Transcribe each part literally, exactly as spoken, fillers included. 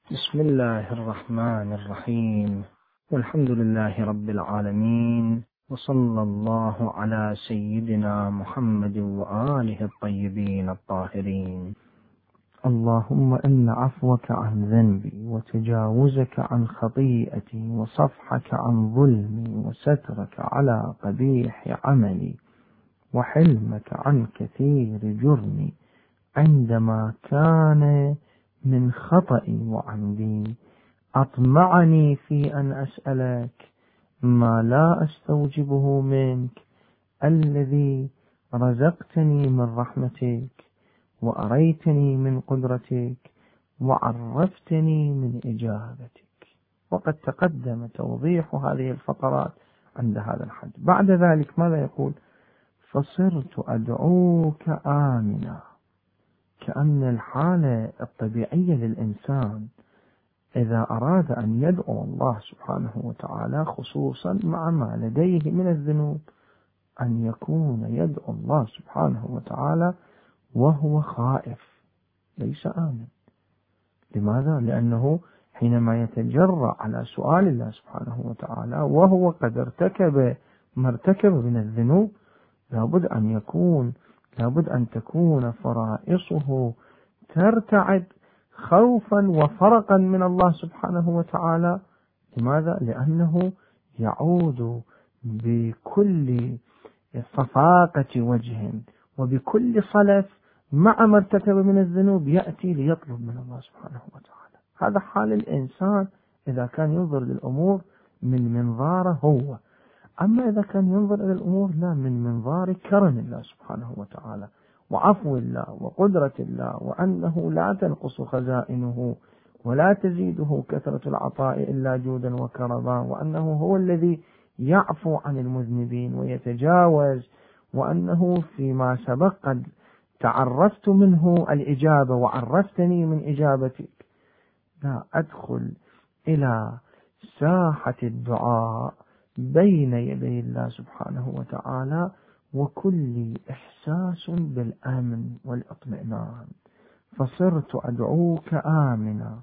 بسم الله الرحمن الرحيم، والحمد لله رب العالمين، وصلى الله على سيدنا محمد وآله الطيبين الطاهرين. اللهم إن عفوك عن ذنبي وتجاوزك عن خطيئتي وصفحك عن ظلمي وسترك على قبيح عملي وحلمك عن كثير جرمي عندما كان من خطئي وعمدي أطمعني في أن أسألك ما لا أستوجبه منك، الذي رزقتني من رحمتك وأريتني من قدرتك وعرفتني من إجابتك. وقد تقدم توضيح هذه الفقرات عند هذا الحد. بعد ذلك ماذا يقول؟ فصرت أدعوك آمنا، كأن الحالة الطبيعية للإنسان إذا أراد أن يدعو الله سبحانه وتعالى، خصوصا مع ما لديه من الذنوب، أن يكون يدعو الله سبحانه وتعالى وهو خائف ليس آمن. لماذا؟ لأنه حينما يتجرأ على سؤال الله سبحانه وتعالى وهو قد ارتكب ما ارتكب من الذنوب، لابد أن يكون لابد أن تكون فرائصه ترتعد خوفا وفرقا من الله سبحانه وتعالى. لماذا؟ لأنه يعود بكل صفاقة وجه وبكل صلف مع ما ارتكب من الذنوب، يأتي ليطلب من الله سبحانه وتعالى. هذا حال الإنسان إذا كان ينظر للأمور من منظاره هو. أما إذا كان ينظر إلى الأمور لا من منظار كرم الله سبحانه وتعالى وعفو الله وقدرة الله، وأنه لا تنقص خزائنه ولا تزيده كثرة العطاء إلا جودا وكرما، وأنه هو الذي يعفو عن المذنبين ويتجاوز، وأنه فيما سبق قد تعرفت منه الإجابة وعرفتني من إجابتك. لا أدخل إلى ساحة الدعاء بين يدي الله سبحانه وتعالى وكل إحساس بالأمن والاطمئنان. فصرت أدعوك آمنا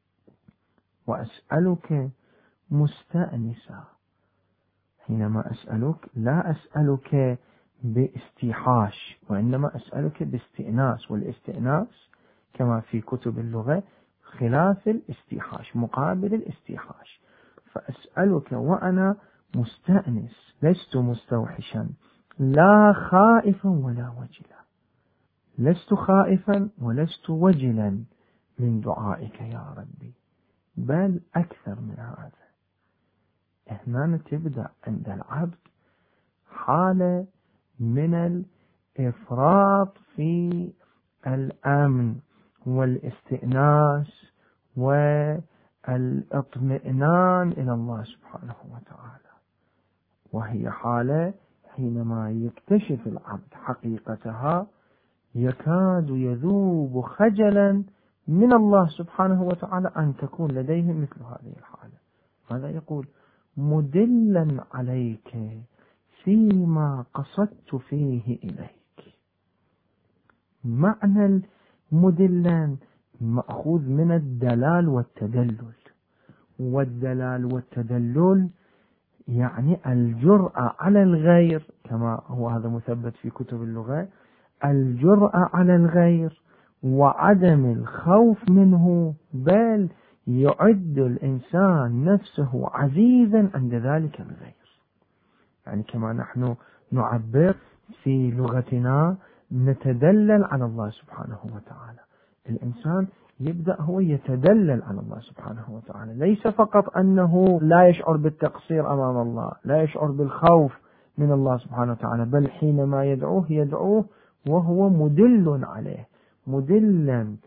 وأسألك مستأنسا. حينما أسألك لا أسألك باستيحاش، وإنما أسألك باستئناس، والاستئناس كما في كتب اللغة خلاف الاستيحاش، مقابل الاستيحاش. فأسألك وأنا مستأنس، لست مستوحشا، لا خائفا ولا وجلا، لست خائفا ولست وجلا من دعائك يا ربي، بل أكثر من هذا. هنا تبدأ عند العبد حالة من الإفراط في الأمن والاستئناس والإطمئنان إلى الله سبحانه وتعالى، وهي حالة حينما يكتشف العبد حقيقتها يكاد يذوب خجلا من الله سبحانه وتعالى أن تكون لديه مثل هذه الحالة. ماذا يقول؟ مدلا عليك فيما قصدت فيه إليك. معنى المدلا مأخوذ من الدلال والتدلل، والدلال والتدلل يعني الجرأة على الغير، كما هو هذا مثبت في كتب اللغة، الجرأة على الغير وعدم الخوف منه، بل يعد الإنسان نفسه عزيزا عند ذلك الغير. يعني كما نحن نعبر في لغتنا نتدلل على الله سبحانه وتعالى. الإنسان يبدأ هو يتدلل على الله سبحانه وتعالى، ليس فقط أنه لا يشعر بالتقصير أمام الله، لا يشعر بالخوف من الله سبحانه وتعالى، بل حينما يدعوه يدعوه وهو مدل عليه، مدلا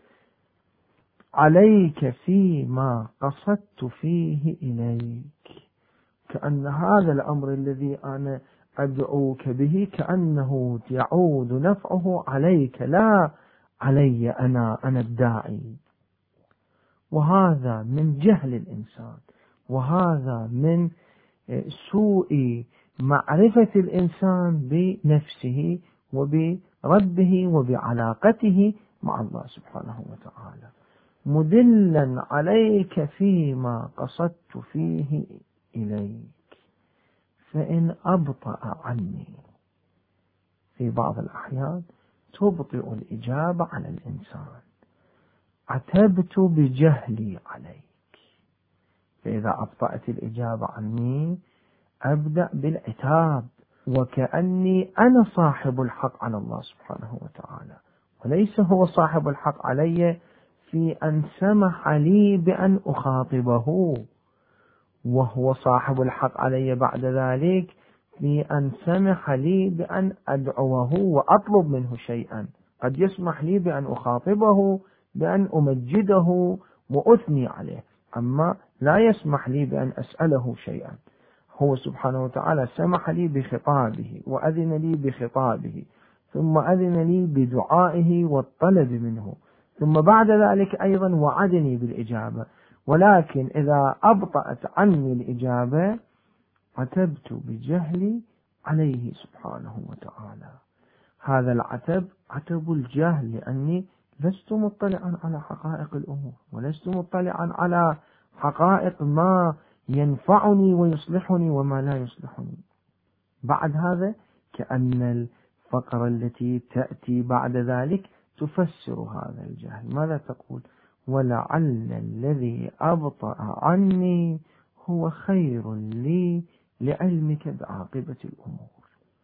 عليك فيما قصدت فيه إليك. كأن هذا الأمر الذي أنا أدعوك به كأنه يعود نفعه عليك لا علي أنا أنا الداعي. وهذا من جهل الإنسان، وهذا من سوء معرفة الإنسان بنفسه وبربه وبعلاقته مع الله سبحانه وتعالى. مدلا عليك فيما قصدت فيه إليك، فإن أبطأ عني. في بعض الأحيان تبطئ الإجابة على الإنسان، عتبت بجهلي عليك، فإذا أبطأت الإجابة عني أبدأ بالعتاب، وكأني أنا صاحب الحق على الله سبحانه وتعالى، وليس هو صاحب الحق علي في أن سمح لي بأن أخاطبه، وهو صاحب الحق علي بعد ذلك في أن سمح لي بأن أدعوه وأطلب منه شيئا. قد يسمح لي بأن أخاطبه بأن أمجده وأثني عليه، أما لا يسمح لي بأن أسأله شيئا. هو سبحانه وتعالى سمح لي بخطابه وأذن لي بخطابه، ثم أذن لي بدعائه والطلب منه، ثم بعد ذلك أيضا وعدني بالإجابة. ولكن إذا أبطأت عني الإجابة عتبت بجهلي عليه سبحانه وتعالى. هذا العتب عتب الجهل، لأني لست مطلعا على حقائق الأمور، ولست مطلعا على حقائق ما ينفعني ويصلحني وما لا يصلحني. بعد هذا كأن الفقرة التي تأتي بعد ذلك تفسر هذا الجهل. ماذا تقول؟ ولعل الذي أبطأ عني هو خير لي لعلمك بعاقبة الأمور.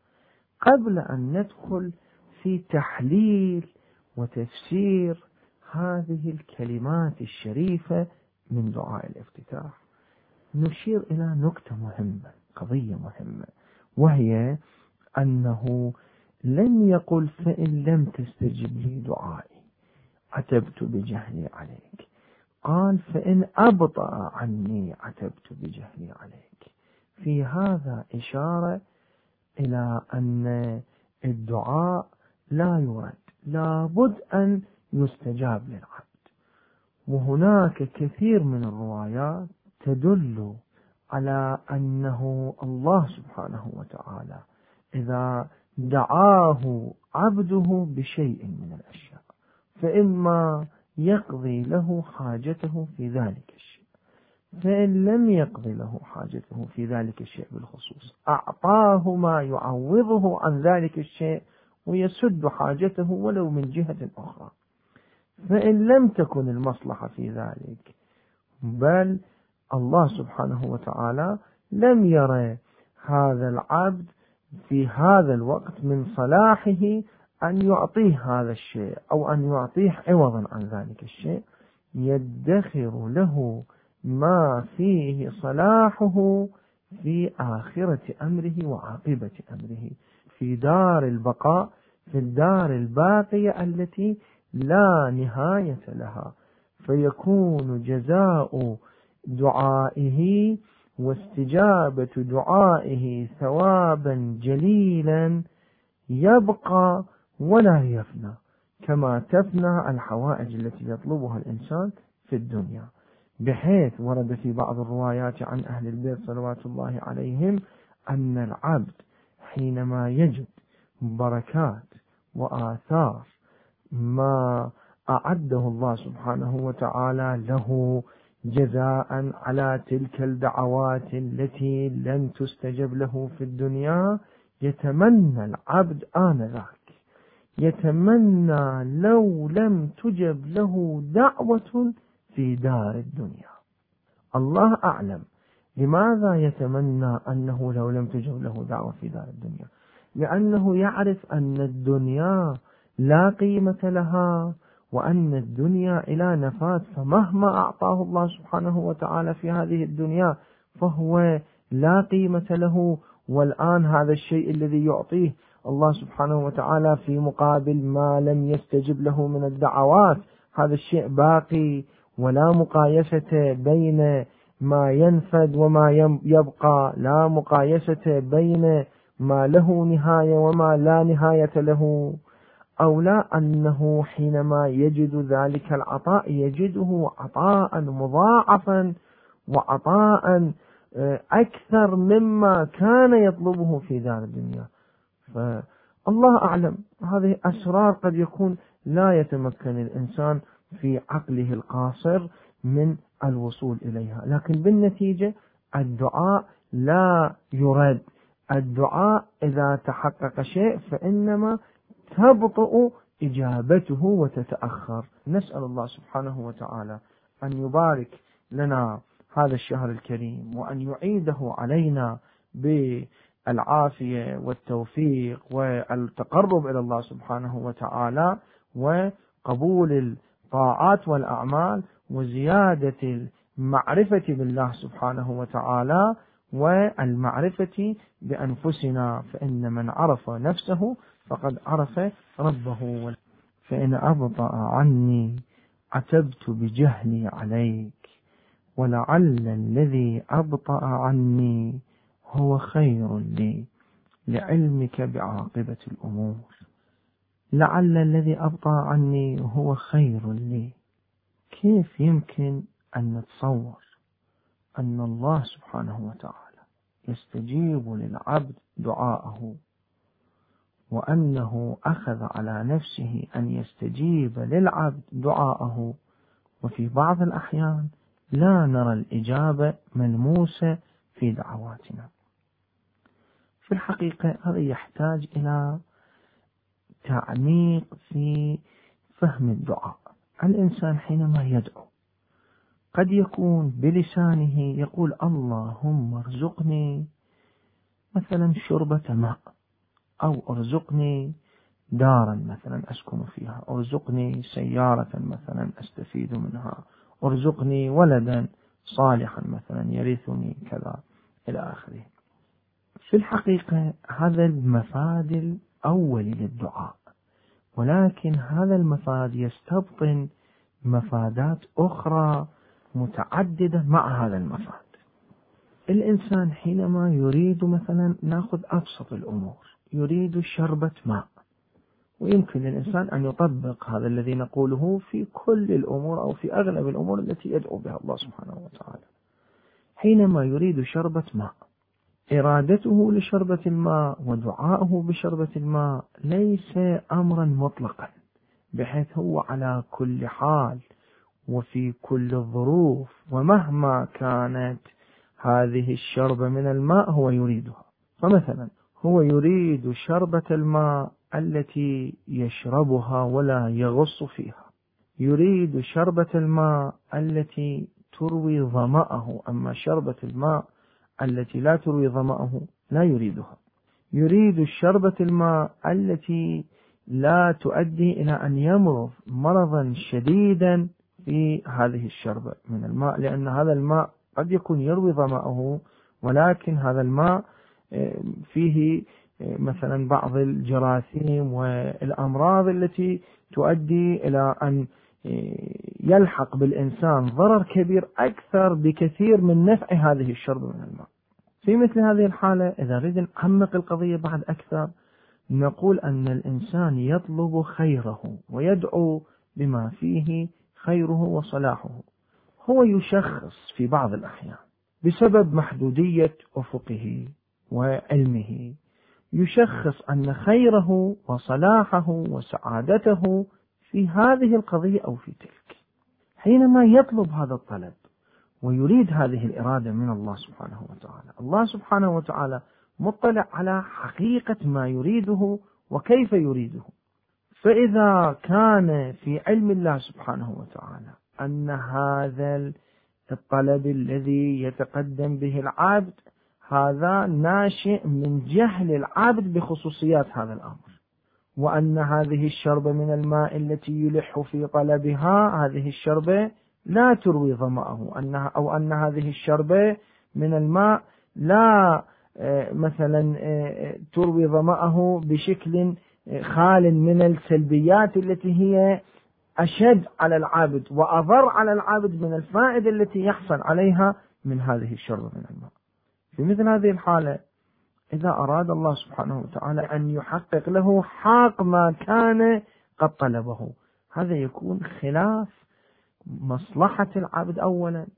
قبل أن ندخل في تحليل وتفسير هذه الكلمات الشريفة من دعاء الافتتاح، نشير إلى نكتة مهمة، قضية مهمة، وهي أنه لم يقل فإن لم تستجب لي دعائي عتبت بجهلي عليك، قال فإن أبطأ عني عتبت بجهلي عليك. في هذا إشارة إلى أن الدعاء لا يرد، لابد أن يستجاب للعبد. وهناك كثير من الروايات تدل على أنه الله سبحانه وتعالى إذا دعاه عبده بشيء من الأشياء فإما يقضي له حاجته في ذلك الشيء، فإن لم يقضي له حاجته في ذلك الشيء بالخصوص أعطاه ما يعوضه عن ذلك الشيء ويسد حاجته ولو من جهة أخرى. فإن لم تكن المصلحة في ذلك، بل الله سبحانه وتعالى لم يرى هذا العبد في هذا الوقت من صلاحه أن يعطيه هذا الشيء أو أن يعطيه عوضا عن ذلك الشيء، يدخر له ما فيه صلاحه في آخرة أمره وعاقبة أمره، في دار البقاء، في الدار الباقية التي لا نهاية لها، فيكون جزاء دعائه واستجابة دعائه ثوابا جليلا يبقى ولا يفنى، كما تفنى الحوائج التي يطلبها الإنسان في الدنيا. بحيث ورد في بعض الروايات عن أهل البيت صلوات الله عليهم أن العبد حينما يجد بركات وآثار ما أعده الله سبحانه وتعالى له جزاء على تلك الدعوات التي لم تستجب له في الدنيا، يتمنى العبد آنذاك، يتمنى لو لم تجب له دعوة في دار الدنيا. الله أعلم لماذا يتمنى أنه لو لم تجب له دعوة في دار الدنيا، لأنه يعرف أن الدنيا لا قيمة لها، وأن الدنيا إلى نفات، فمهما أعطاه الله سبحانه وتعالى في هذه الدنيا فهو لا قيمة له. والآن هذا الشيء الذي يعطيه الله سبحانه وتعالى في مقابل ما لم يستجب له من الدعوات، هذا الشيء باقي، ولا مقايسة بين ما ينفد وما يبقى، لا مقايسة بين ما له نهاية وما لا نهاية له. أو لا أنه حينما يجد ذلك العطاء يجده عطاء مضاعفا وعطاء أكثر مما كان يطلبه في دار الدنيا. فالله أعلم، هذه أسرار قد يكون لا يتمكن الإنسان في عقله القاصر من الوصول إليها. لكن بالنتيجة الدعاء لا يرد. الدعاء إذا تحقق شيء فإنما تبطئ إجابته وتتأخر. نسأل الله سبحانه وتعالى أن يبارك لنا هذا الشهر الكريم، وأن يعيده علينا بالعافية والتوفيق والتقرب إلى الله سبحانه وتعالى، وقبول الطاعات والأعمال، وزيادة المعرفة بالله سبحانه وتعالى، والمعرفة بأنفسنا، فإن من عرف نفسه فقد عرف ربه. فإن أبطأ عني عتبت بجهلي عليك، ولعل الذي أبطأ عني هو خير لي لعلمك بعاقبة الأمور. لعل الذي أبطأ عني هو خير لي. كيف يمكن أن نتصور أن الله سبحانه وتعالى يستجيب للعبد دعاءه، وأنه أخذ على نفسه أن يستجيب للعبد دعاءه، وفي بعض الأحيان لا نرى الإجابة ملموسة في دعواتنا؟ في الحقيقة هذا يحتاج إلى تعميق في فهم الدعاء. الإنسان حينما يدعو قد يكون بلسانه يقول اللهم ارزقني مثلا شربة ماء، أو ارزقني دارا مثلا أسكن فيها، ارزقني سيارة مثلا أستفيد منها، ارزقني ولدا صالحا مثلا يرثني كذا إلى آخره. في الحقيقة هذا المفاد الأول للدعاء، ولكن هذا المفاد يستبطن مفادات أخرى متعددة مع هذا المفاد. الإنسان حينما يريد مثلا، نأخذ أبسط الأمور، يريد شربة ماء، ويمكن للإنسان أن يطبق هذا الذي نقوله في كل الأمور أو في أغلب الأمور التي يدعو بها الله سبحانه وتعالى. حينما يريد شربة ماء، إرادته لشربة الماء ودعاءه بشربة الماء ليس أمرا مطلقا بحيث هو على كل حال وفي كل الظروف ومهما كانت هذه الشربة من الماء هو يريدها. فمثلا هو يريد شربة الماء التي يشربها ولا يغص فيها، يريد شربة الماء التي تروي ظمأه، أما شربة الماء التي لا تروي ظمأه لا يريدها. يريد شربة الماء التي لا تؤدي إلى أن يمرض مرضا شديدا في هذه الشربة من الماء، لأن هذا الماء قد يكون يروي ظمأه، ولكن هذا الماء فيه مثلا بعض الجراثيم والأمراض التي تؤدي إلى أن يلحق بالإنسان ضرر كبير أكثر بكثير من نفع هذه الشربة من الماء. في مثل هذه الحالة إذا نريد نعمق القضية بعد أكثر، نقول أن الإنسان يطلب خيره ويدعو بما فيه خيره وصلاحه. هو يشخص في بعض الأحيان بسبب محدودية أفقه وعلمه، يشخص أن خيره وصلاحه وسعادته في هذه القضية أو في تلك. حينما يطلب هذا الطلب ويريد هذه الإرادة من الله سبحانه وتعالى، الله سبحانه وتعالى مطلع على حقيقة ما يريده وكيف يريده. فإذا كان في علم الله سبحانه وتعالى أن هذا الطلب الذي يتقدم به العبد هذا ناشئ من جهل العبد بخصوصيات هذا الأمر، وأن هذه الشربة من الماء التي يلح في طلبها هذه الشربة لا تروي ظمأه، أنها أو أن هذه الشربة من الماء لا مثلا تروي ظمأه بشكل خال من السلبيات التي هي أشد على العابد وأضر على العابد من الفائدة التي يحصل عليها من هذه الشربة من الماء. في مثل هذه الحالة إذا أراد الله سبحانه وتعالى أن يحقق له حق ما كان قد طلبه، هذا يكون خلاف مصلحة العبد أولا،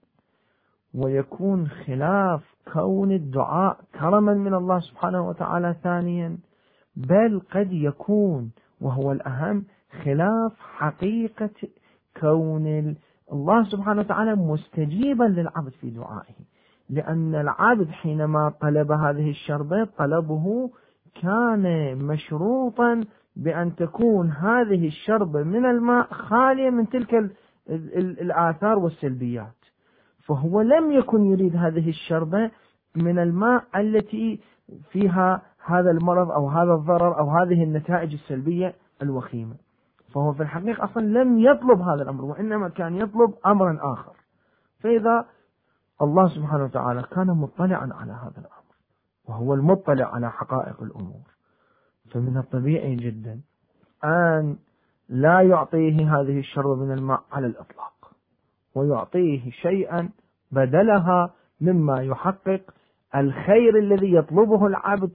ويكون خلاف كون الدعاء كرما من الله سبحانه وتعالى ثانيا، بل قد يكون وهو الأهم خلاف حقيقة كون الله سبحانه وتعالى مستجيبا للعبد في دعائه، لأن العبد حينما طلب هذه الشربة طلبه كان مشروطا بأن تكون هذه الشربة من الماء خالية من تلك الآثار والسلبيات، فهو لم يكن يريد هذه الشربة من الماء التي فيها هذا المرض أو هذا الضرر أو هذه النتائج السلبية الوخيمة، فهو في الحقيقة أصلا لم يطلب هذا الأمر، وإنما كان يطلب أمرا آخر. فإذا الله سبحانه وتعالى كان مطلعا على هذا الأمر وهو المطلع على حقائق الأمور، فمن الطبيعي جدا أن لا يعطيه هذه الشربة من الماء على الإطلاق، ويعطيه شيئا بدلها مما يحقق الخير الذي يطلبه العبد،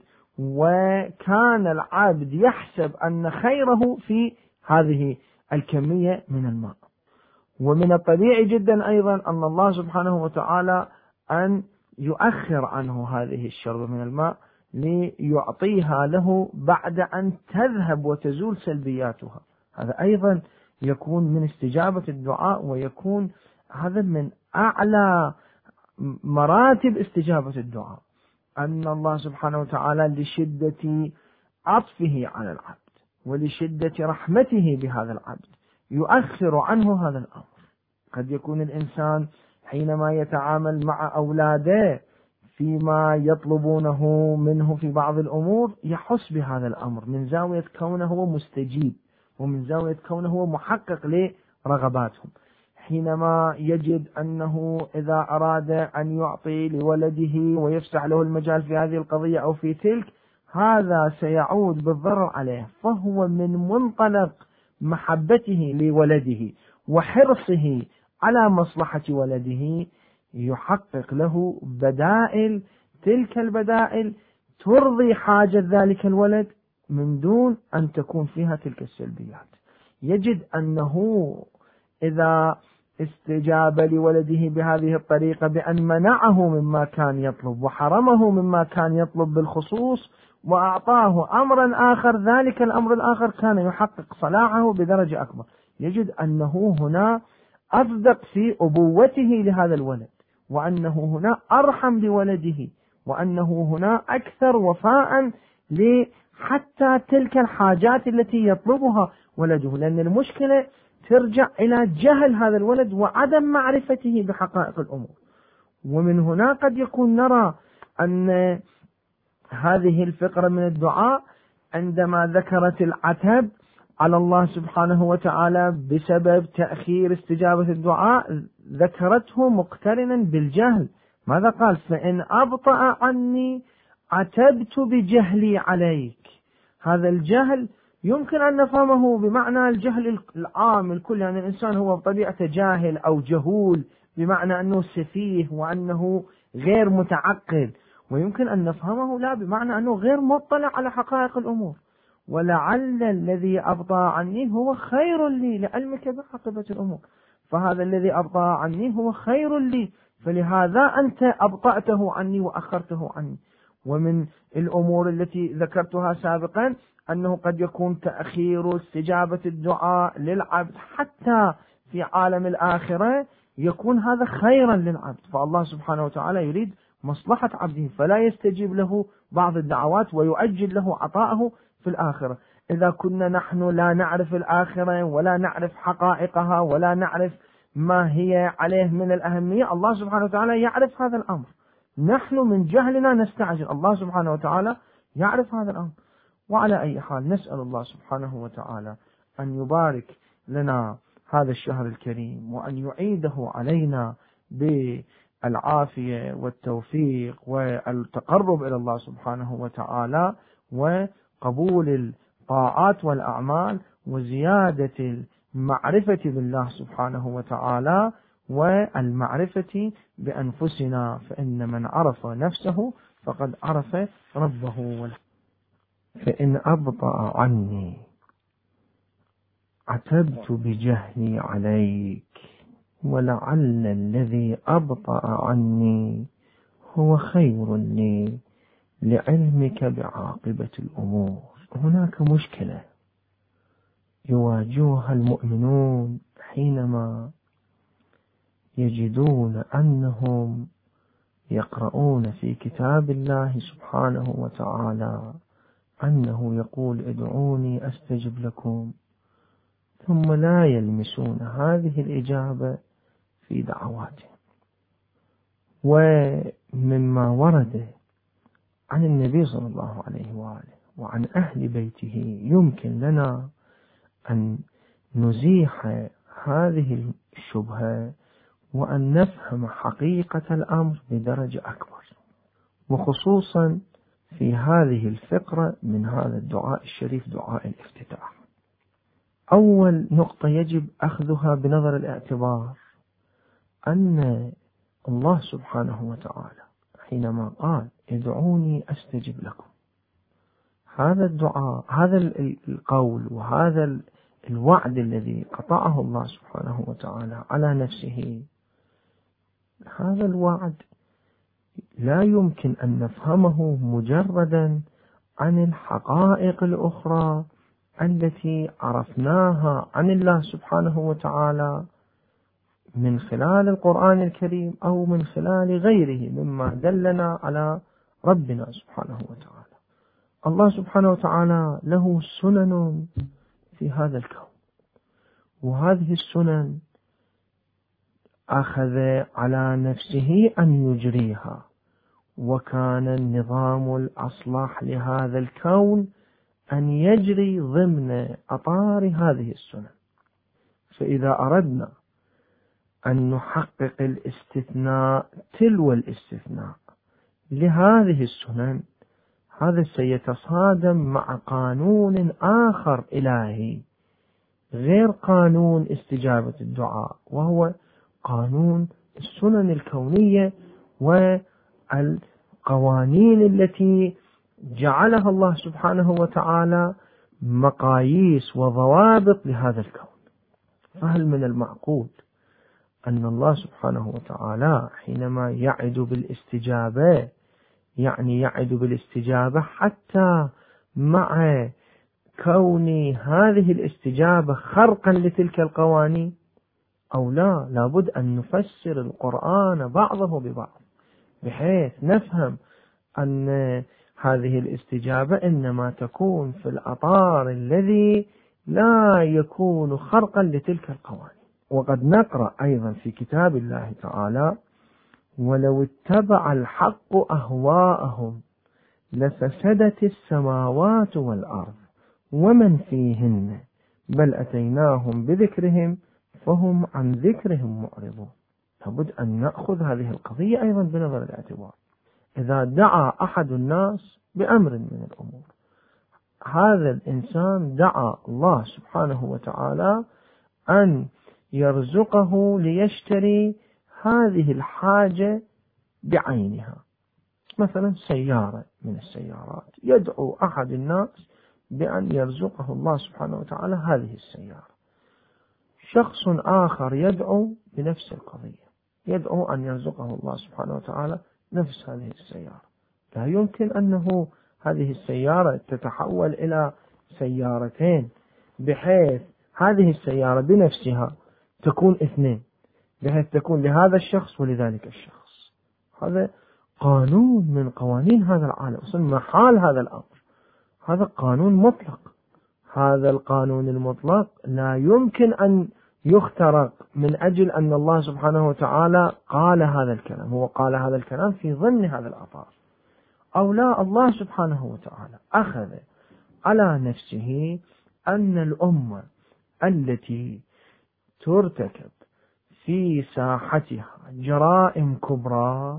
وكان العبد يحسب أن خيره في هذه الكمية من الماء. ومن الطبيعي جدا أيضا أن الله سبحانه وتعالى أن يؤخر عنه هذه الشربة من الماء ليعطيها له بعد أن تذهب وتزول سلبياتها. هذا أيضا يكون من استجابة الدعاء، ويكون هذا من أعلى مراتب استجابة الدعاء، أن الله سبحانه وتعالى لشدة عطفه على العبد ولشدة رحمته بهذا العبد يؤخر عنه هذا الأمر. قد يكون الإنسان حينما يتعامل مع أولاده فيما يطلبونه منه في بعض الأمور يحس بهذا الأمر من زاوية كونه هو مستجيب، ومن زاوية كونه هو محقق لرغباتهم. حينما يجد أنه إذا أراد أن يعطي لولده ويفتح له المجال في هذه القضية أو في تلك، هذا سيعود بالضرر عليه، فهو من منطلق محبته لولده وحرصه على مصلحة ولده يحقق له بدائل، تلك البدائل ترضي حاجة ذلك الولد من دون أن تكون فيها تلك السلبيات. يجد أنه إذا استجاب لولده بهذه الطريقة بأن منعه مما كان يطلب وحرمه مما كان يطلب بالخصوص وأعطاه أمرا آخر، ذلك الأمر الآخر كان يحقق صلاحه بدرجة أكبر. يجد أنه هنا أصدق في أبوته لهذا الولد، وأنه هنا أرحم بولده، وأنه هنا أكثر وفاء لحتى تلك الحاجات التي يطلبها ولده، لأن المشكلة ترجع إلى جهل هذا الولد وعدم معرفته بحقائق الأمور. ومن هنا قد يكون نرى أن هذه الفقرة من الدعاء عندما ذكرت العتب على الله سبحانه وتعالى بسبب تأخير استجابة الدعاء ذكرته مقترنا بالجهل. ماذا قال؟ فإن أبطأ عني عتبت بجهلي عليك. هذا الجهل يمكن أن نفهمه بمعنى الجهل العام الكل، يعني الإنسان هو بطبيعته جاهل أو جهول بمعنى أنه سفيه وأنه غير متعقل، ويمكن أن نفهمه لا بمعنى أنه غير مطلع على حقائق الأمور. ولعل الذي أبطأ عني هو خير لي لعلمك بعاقبة الأمور، فهذا الذي أبطأ عني هو خير لي، فلهذا أنت أبطأته عني وأخرته عني. ومن الأمور التي ذكرتها سابقا أنه قد يكون تأخير استجابة الدعاء للعبد حتى في عالم الآخرة يكون هذا خيرا للعبد، فالله سبحانه وتعالى يريد مصلحة عبده فلا يستجيب له بعض الدعوات ويؤجل له عطاءه في الآخرة. إذا كنا نحن لا نعرف الآخرة ولا نعرف حقائقها ولا نعرف ما هي عليه من الأهمية، الله سبحانه وتعالى يعرف هذا الأمر، نحن من جهلنا نستعجل، الله سبحانه وتعالى يعرف هذا الأمر. وعلى أي حال نسأل الله سبحانه وتعالى أن يبارك لنا هذا الشهر الكريم، وأن يعيده علينا بالعافية والتوفيق والتقرب إلى الله سبحانه وتعالى وقبول الطاعات والأعمال وزيادة المعرفة بالله سبحانه وتعالى والمعرفة بأنفسنا، فإن من عرف نفسه فقد عرف ربه. فإن أبطأ عني عتبت بجهلي عليك، ولعل الذي أبطأ عني هو خير لي لعلمك بعاقبة الأمور. هناك مشكلة يواجهها المؤمنون حينما يجدون أنهم يقرؤون في كتاب الله سبحانه وتعالى أنه يقول ادعوني أستجب لكم، ثم لا يلمسون هذه الإجابة في دعواتهم. ومما ورد عن النبي صلى الله عليه وآله وعن أهل بيته يمكن لنا أن نزيح هذه الشبهة وأن نفهم حقيقة الأمر بدرجة أكبر، وخصوصا في هذه الفقرة من هذا الدعاء الشريف، دعاء الافتتاح. أول نقطة يجب أخذها بنظر الاعتبار أن الله سبحانه وتعالى حينما قال ادعوني أستجب لكم، هذا الدعاء، هذا القول وهذا الوعد الذي قطعه الله سبحانه وتعالى على نفسه، هذا الوعد لا يمكن أن نفهمه مجردا عن الحقائق الأخرى التي عرفناها عن الله سبحانه وتعالى من خلال القرآن الكريم أو من خلال غيره مما دلنا على ربنا سبحانه وتعالى. الله سبحانه وتعالى له سنن في هذا الكون، وهذه السنن أخذ على نفسه أن يجريها، وكان النظام الأصلح لهذا الكون أن يجري ضمن أطار هذه السنن. فإذا أردنا أن نحقق الاستثناء تلو الاستثناء لهذه السنن، هذا سيتصادم مع قانون آخر إلهي غير قانون استجابة الدعاء، وهو قانون السنن الكونية والقوانين التي جعلها الله سبحانه وتعالى مقاييس وضوابط لهذا الكون. فهل من المعقول أن الله سبحانه وتعالى حينما يعد بالاستجابة يعني يعد بالاستجابة حتى مع كون هذه الاستجابة خرقا لتلك القوانين، أو لا؟ لابد أن نفسر القرآن بعضه ببعض بحيث نفهم أن هذه الاستجابة إنما تكون في الأطار الذي لا يكون خرقا لتلك القوانين. وقد نقرأ أيضا في كتاب الله تعالى ولو اتبع الحق أهواءهم لفسدت السماوات والأرض ومن فيهن بل أتيناهم بذكرهم فهم عن ذكرهم معرضون. لابد أن نأخذ هذه القضية أيضا بنظر الاعتبار. إذا دعا أحد الناس بأمر من الأمور، هذا الإنسان دعا الله سبحانه وتعالى أن يرزقه ليشتري هذه الحاجة بعينها، مثلا سيارة من السيارات، يدعو أحد الناس بأن يرزقه الله سبحانه وتعالى هذه السيارة. شخص آخر يدعو بنفس القضية، يدعو أن يرزقه الله سبحانه وتعالى نفس هذه السيارة. لا يمكن أنه هذه السيارة تتحول إلى سيارتين بحيث هذه السيارة بنفسها تكون اثنين، بحيث تكون لهذا الشخص ولذلك الشخص. هذا قانون من قوانين هذا العالم، أصلا محال هذا الأمر، هذا قانون مطلق. هذا القانون المطلق لا يمكن أن يخترق من أجل أن الله سبحانه وتعالى قال هذا الكلام، هو قال هذا الكلام في ضمن هذا الأطار، أو لا، الله سبحانه وتعالى أخذ على نفسه أن الأمة التي ترتكب في ساحتها جرائم كبرى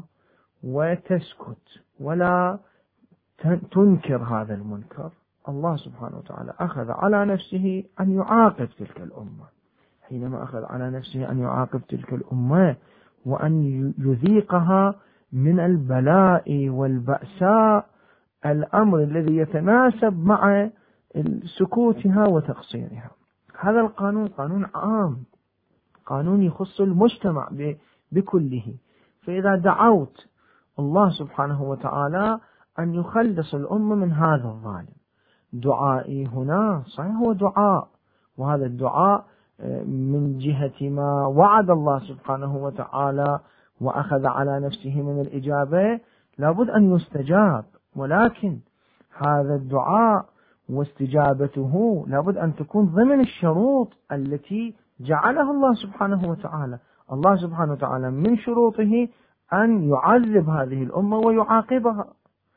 وتسكت ولا تنكر هذا المنكر، الله سبحانه وتعالى أخذ على نفسه أن يعاقب تلك الأمة. حينما أخذ على نفسه أن يعاقب تلك الأمة وأن يذيقها من البلاء والبأساء الأمر الذي يتناسب مع سكوتها وتقصيرها. هذا القانون قانون عام، قانون يخص المجتمع بكله. فإذا دعوت الله سبحانه وتعالى أن يخلص الأمة من هذا الظالم، دعائي هنا صحيح هو دعاء، وهذا الدعاء من جهة ما وعد الله سبحانه وتعالى وأخذ على نفسه من الإجابة لابد أن يستجاب، ولكن هذا الدعاء واستجابته لابد أن تكون ضمن الشروط التي جعلها الله سبحانه وتعالى. الله سبحانه وتعالى من شروطه أن يعذب هذه الأمة ويعاقبها،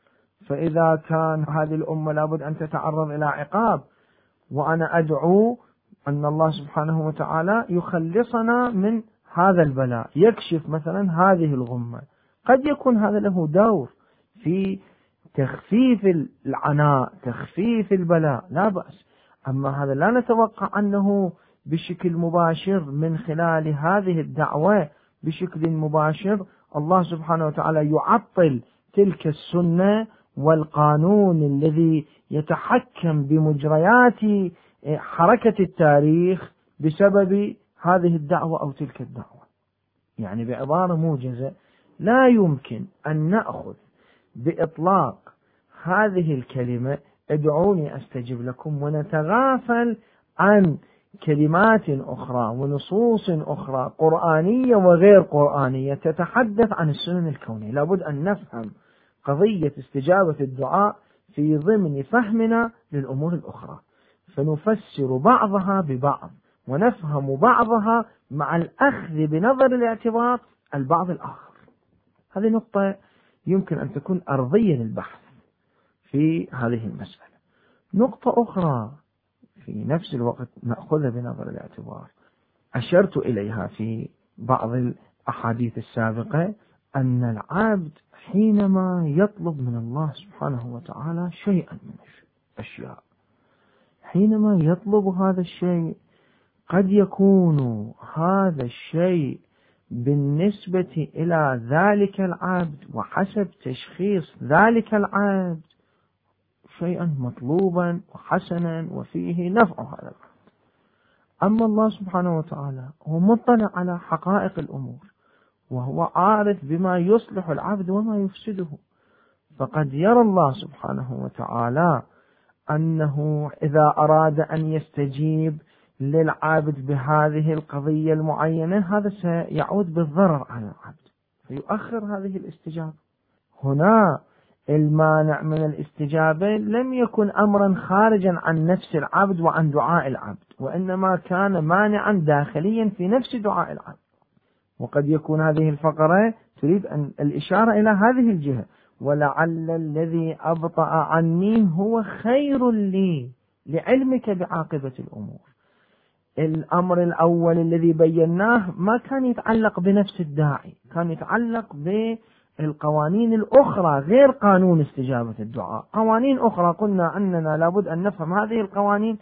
فإذا كان هذه الأمة لابد أن تتعرض إلى عقاب، وأنا أدعو أن الله سبحانه وتعالى يخلصنا من هذا البلاء، يكشف مثلا هذه الغمة، قد يكون هذا له دور في تخفيف العناء، تخفيف البلاء، لا بأس. أما هذا لا نتوقع أنه بشكل مباشر من خلال هذه الدعوة بشكل مباشر الله سبحانه وتعالى يعطل تلك السنة والقانون الذي يتحكم بمجريات حركة التاريخ بسبب هذه الدعوة أو تلك الدعوة. يعني بعبارة موجزة، لا يمكن أن نأخذ بإطلاق هذه الكلمة ادعوني أستجب لكم ونتغافل عن كلمات أخرى ونصوص أخرى قرآنية وغير قرآنية تتحدث عن السنن الكونية. لابد أن نفهم قضية استجابة الدعاء في ضمن فهمنا للأمور الأخرى، فنفسر بعضها ببعض ونفهم بعضها مع الأخذ بنظر الاعتبار البعض الآخر. هذه نقطة يمكن أن تكون أرضية للبحث في هذه المسألة. نقطة أخرى في نفس الوقت نأخذها بنظر الاعتبار، أشرت إليها في بعض الأحاديث السابقة، أن العبد حينما يطلب من الله سبحانه وتعالى شيئا من الأشياء، حينما يطلب هذا الشيء قد يكون هذا الشيء بالنسبة إلى ذلك العبد وحسب تشخيص ذلك العبد شيئا مطلوبا وحسنا وفيه نفع هذا العبد. أما الله سبحانه وتعالى هو مطلع على حقائق الأمور، وهو عارف بما يصلح العبد وما يفسده، فقد يرى الله سبحانه وتعالى أنه إذا أراد أن يستجيب للعبد بهذه القضية المعينة هذا سيعود بالضرر على العبد، فيؤخر هذه الاستجابة. هنا المانع من الاستجابة لم يكن أمرا خارجا عن نفس العبد وعن دعاء العبد، وإنما كان مانعا داخليا في نفس دعاء العبد. وقد يكون هذه الفقرة تريد أن الإشارة إلى هذه الجهة، ولعل الذي أبطأ عني هو خير لي لعلمك بعاقبة الأمور. الأمر الأول الذي بيناه ما كان يتعلق بنفس الداعي، كان يتعلق بالقوانين الأخرى غير قانون استجابة الدعاء، قوانين أخرى قلنا أننا لابد أن نفهم هذه القوانين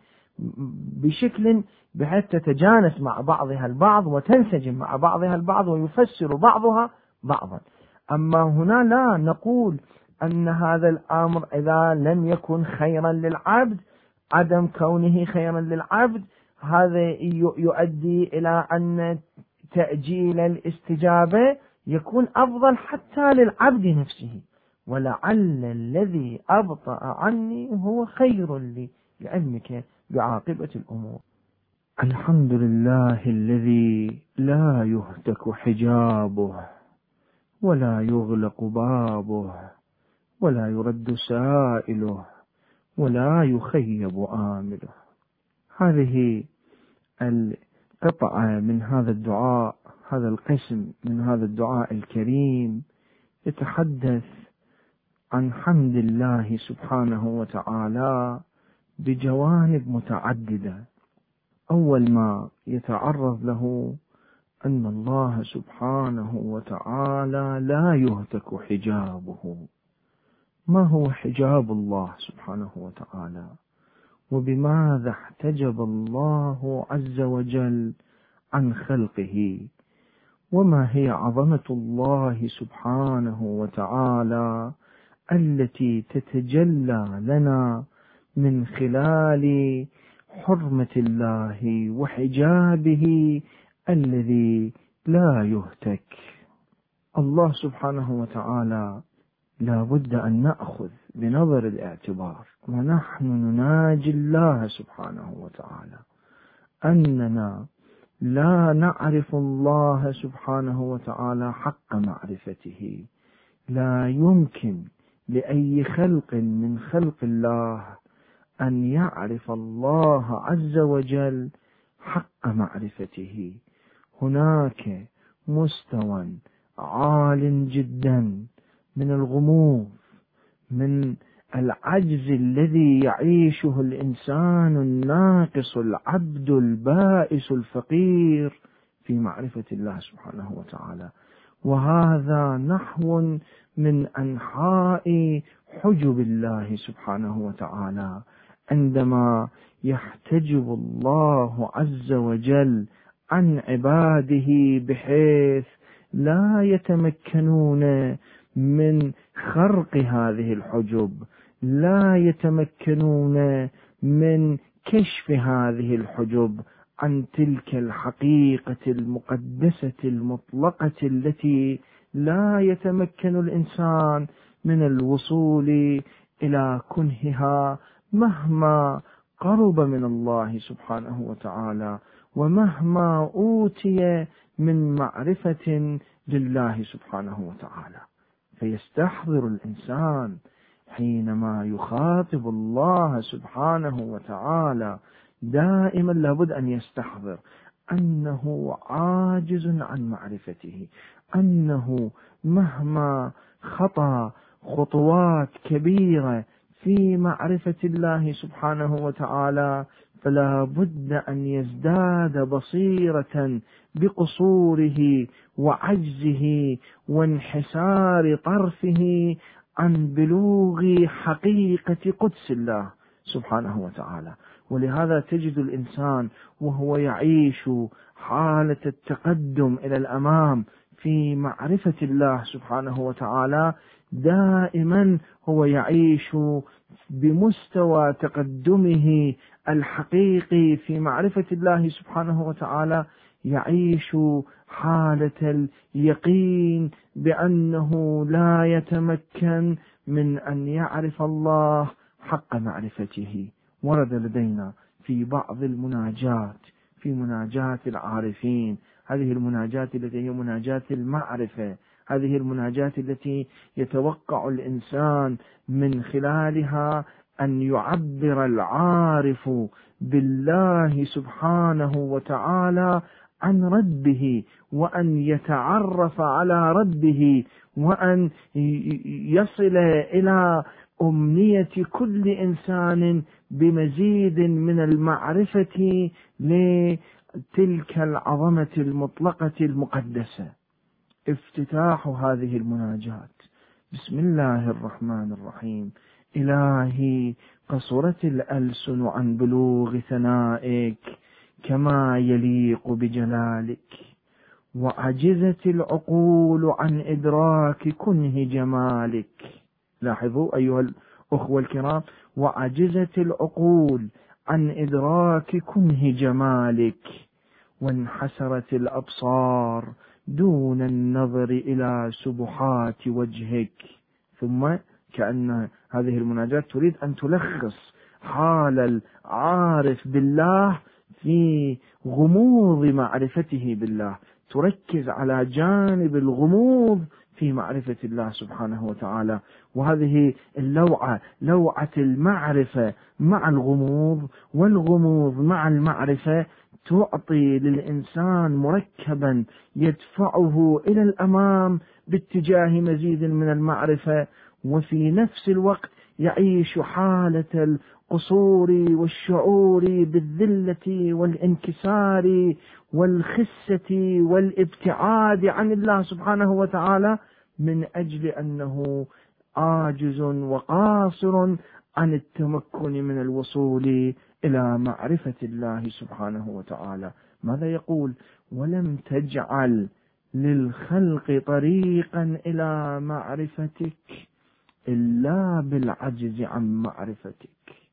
بشكل بحيث تتجانس مع بعضها البعض وتنسجم مع بعضها البعض ويفسر بعضها بعضا. أما هنا لا نقول أن هذا الأمر إذا لم يكن خيرا للعبد، عدم كونه خيرا للعبد هذا يؤدي إلى أن تأجيل الاستجابة يكون أفضل حتى للعبد نفسه. ولعل الذي أبطأ عني هو خير لي لعلمك بعاقبة الأمور. الحمد لله الذي لا يهتك حجابه ولا يغلق بابه ولا يرد سائله ولا يخيب آمله. هذه القطعة من هذا الدعاء، هذا القسم من هذا الدعاء الكريم يتحدث عن حمد الله سبحانه وتعالى بجوانب متعددة. أول ما يتعرض له أن الله سبحانه وتعالى لا يهتك حجابه. ما هو حجاب الله سبحانه وتعالى؟ وبماذا احتجب الله عز وجل عن خلقه؟ وما هي عظمة الله سبحانه وتعالى التي تتجلى لنا من خلال حرمة الله وحجابه الذي لا يهتك؟ الله سبحانه وتعالى لا بد أن نأخذ بنظر الاعتبار ونحن نناجي الله سبحانه وتعالى أننا لا نعرف الله سبحانه وتعالى حق معرفته. لا يمكن لأي خلق من خلق الله أن يعرف الله عز وجل حق معرفته. هناك مستوى عال جدا من الغموض، من العجز الذي يعيشه الإنسان الناقص العبد البائس الفقير في معرفة الله سبحانه وتعالى. وهذا نحو من أنحاء حجب الله سبحانه وتعالى، عندما يحتجب الله عز وجل عن عباده بحيث لا يتمكنون من خرق هذه الحجب، لا يتمكنون من كشف هذه الحجب عن تلك الحقيقة المقدسة المطلقة التي لا يتمكن الإنسان من الوصول إلى كنهها مهما قرب من الله سبحانه وتعالى، ومهما أوتي من معرفة لله سبحانه وتعالى. فيستحضر الإنسان حينما يخاطب الله سبحانه وتعالى دائما لابد أن يستحضر أنه عاجز عن معرفته، أنه مهما خطى خطوات كبيرة في معرفة الله سبحانه وتعالى فلا بد أن يزداد بصيرة بقصوره وعجزه وانحسار طرفه عن بلوغ حقيقة قدس الله سبحانه وتعالى. ولهذا تجد الإنسان وهو يعيش حالة التقدم إلى الأمام في معرفة الله سبحانه وتعالى دائما هو يعيش بمستوى تقدمه الحقيقي في معرفة الله سبحانه وتعالى، يعيش حالة اليقين بأنه لا يتمكن من أن يعرف الله حق معرفته. ورد لدينا في بعض المناجات، في مناجات العارفين، هذه المناجات التي هي مناجات المعرفة، هذه المناجات التي يتوقع الإنسان من خلالها أن يعبر العارف بالله سبحانه وتعالى عن ربه، وأن يتعرف على ربه، وأن يصل إلى أمنية كل إنسان بمزيد من المعرفة لتلك العظمة المطلقة المقدسة. افتتاح هذه المناجات: بسم الله الرحمن الرحيم. إلهي قصرت الألسن عن بلوغ ثنائك كما يليق بجلالك، وعجزت العقول عن إدراك كنه جمالك. لاحظوا أيها الأخوة الكرام: وعجزت العقول عن إدراك كنه جمالك، وانحسرت الأبصار دون النظر إلى سبحات وجهك. ثم كأن هذه المناجاة تريد أن تلخص حال العارف بالله في غموض معرفته بالله، تركز على جانب الغموض في معرفة الله سبحانه وتعالى. وهذه اللوعة، لوعة المعرفة مع الغموض، والغموض مع المعرفة، تعطي للإنسان مركبا يدفعه إلى الأمام باتجاه مزيد من المعرفة، وفي نفس الوقت يعيش حالة القصور والشعور بالذلة والانكسار والخسة والابتعاد عن الله سبحانه وتعالى، من أجل أنه عاجز وقاصر عن التمكن من الوصول إلى معرفة الله سبحانه وتعالى. ماذا يقول؟ ولم تجعل للخلق طريقا إلى معرفتك إلا بالعجز عن معرفتك.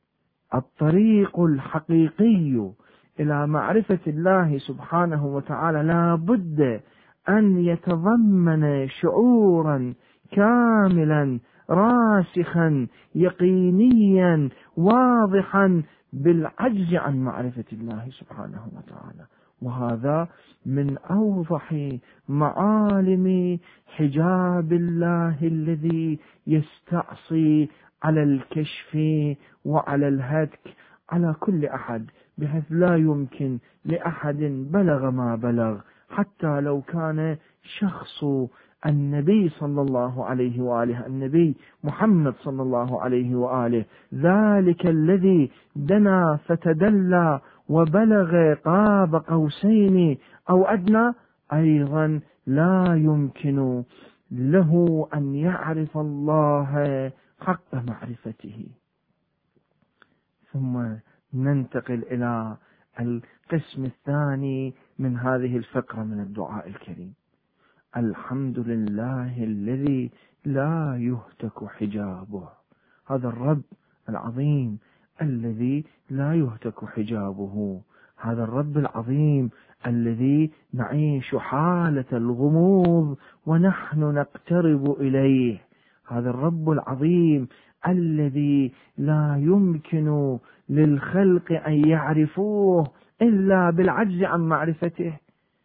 الطريق الحقيقي إلى معرفة الله سبحانه وتعالى لا بد أن يتضمن شعورا كاملا راسخا يقينيا واضحا بالعجز عن معرفة الله سبحانه وتعالى. وهذا من أوضح معالم حجاب الله الذي يستعصي على الكشف وعلى الهتك على كل أحد، بحيث لا يمكن لأحد بلغ ما بلغ، حتى لو كان شخص النبي صلى الله عليه وآله، النبي محمد صلى الله عليه وآله، ذلك الذي دنا فتدلى وبلغ قاب قوسين أو أدنى، أيضا لا يمكن له أن يعرف الله حق معرفته. ثم ننتقل إلى القسم الثاني من هذه الفقرة من الدعاء الكريم: الحمد لله الذي لا يهتك حجابه. هذا الرب العظيم الذي لا يهتك حجابه، هذا الرب العظيم الذي نعيش حالة الغموض ونحن نقترب إليه، هذا الرب العظيم الذي لا يمكن للخلق أن يعرفوه إلا بالعجز عن معرفته.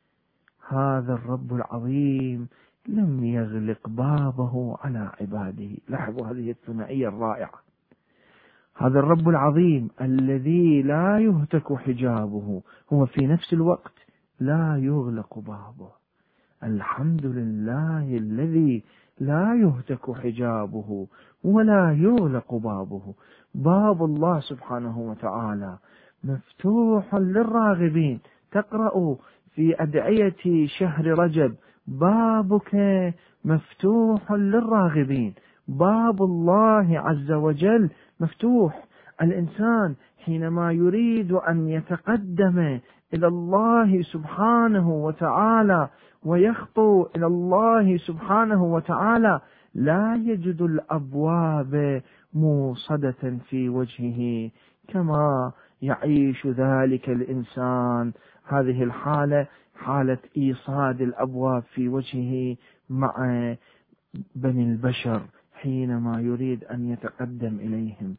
هذا الرب العظيم لم يغلق بابه على عباده. لاحظوا هذه الثنائية الرائعة: هذا الرب العظيم الذي لا يهتك حجابه، هو في نفس الوقت لا يغلق بابه. الحمد لله الذي لا يهتك حجابه ولا يغلق بابه. باب الله سبحانه وتعالى مفتوح للراغبين. تقرأ في أدعية شهر رجب: بابك مفتوح للراغبين. باب الله عز وجل مفتوح. الإنسان حينما يريد أن يتقدم إلى الله سبحانه وتعالى ويخطو إلى الله سبحانه وتعالى لا يجد الأبواب موصدة في وجهه كما يعيش ذلك الإنسان. هذه الحالة حالة إيصاد الأبواب في وجهه مع بني البشر حينما يريد أن يتقدم إليهم.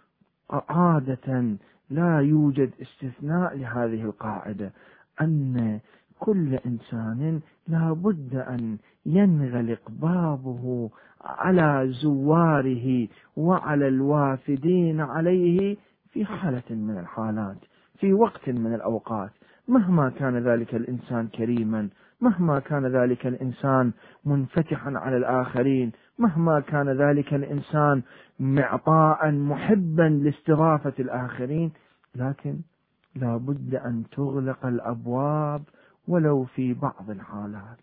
عادة لا يوجد استثناء لهذه القاعدة، أن كل إنسان لا بد أن ينغلق بابه على زواره وعلى الوافدين عليه في حالة من الحالات، في وقت من الأوقات، مهما كان ذلك الإنسان كريما، مهما كان ذلك الإنسان منفتحا على الآخرين، مهما كان ذلك الإنسان معطاء محبا لاستضافة الآخرين، لكن لا بد أن تغلق الأبواب ولو في بعض الحالات.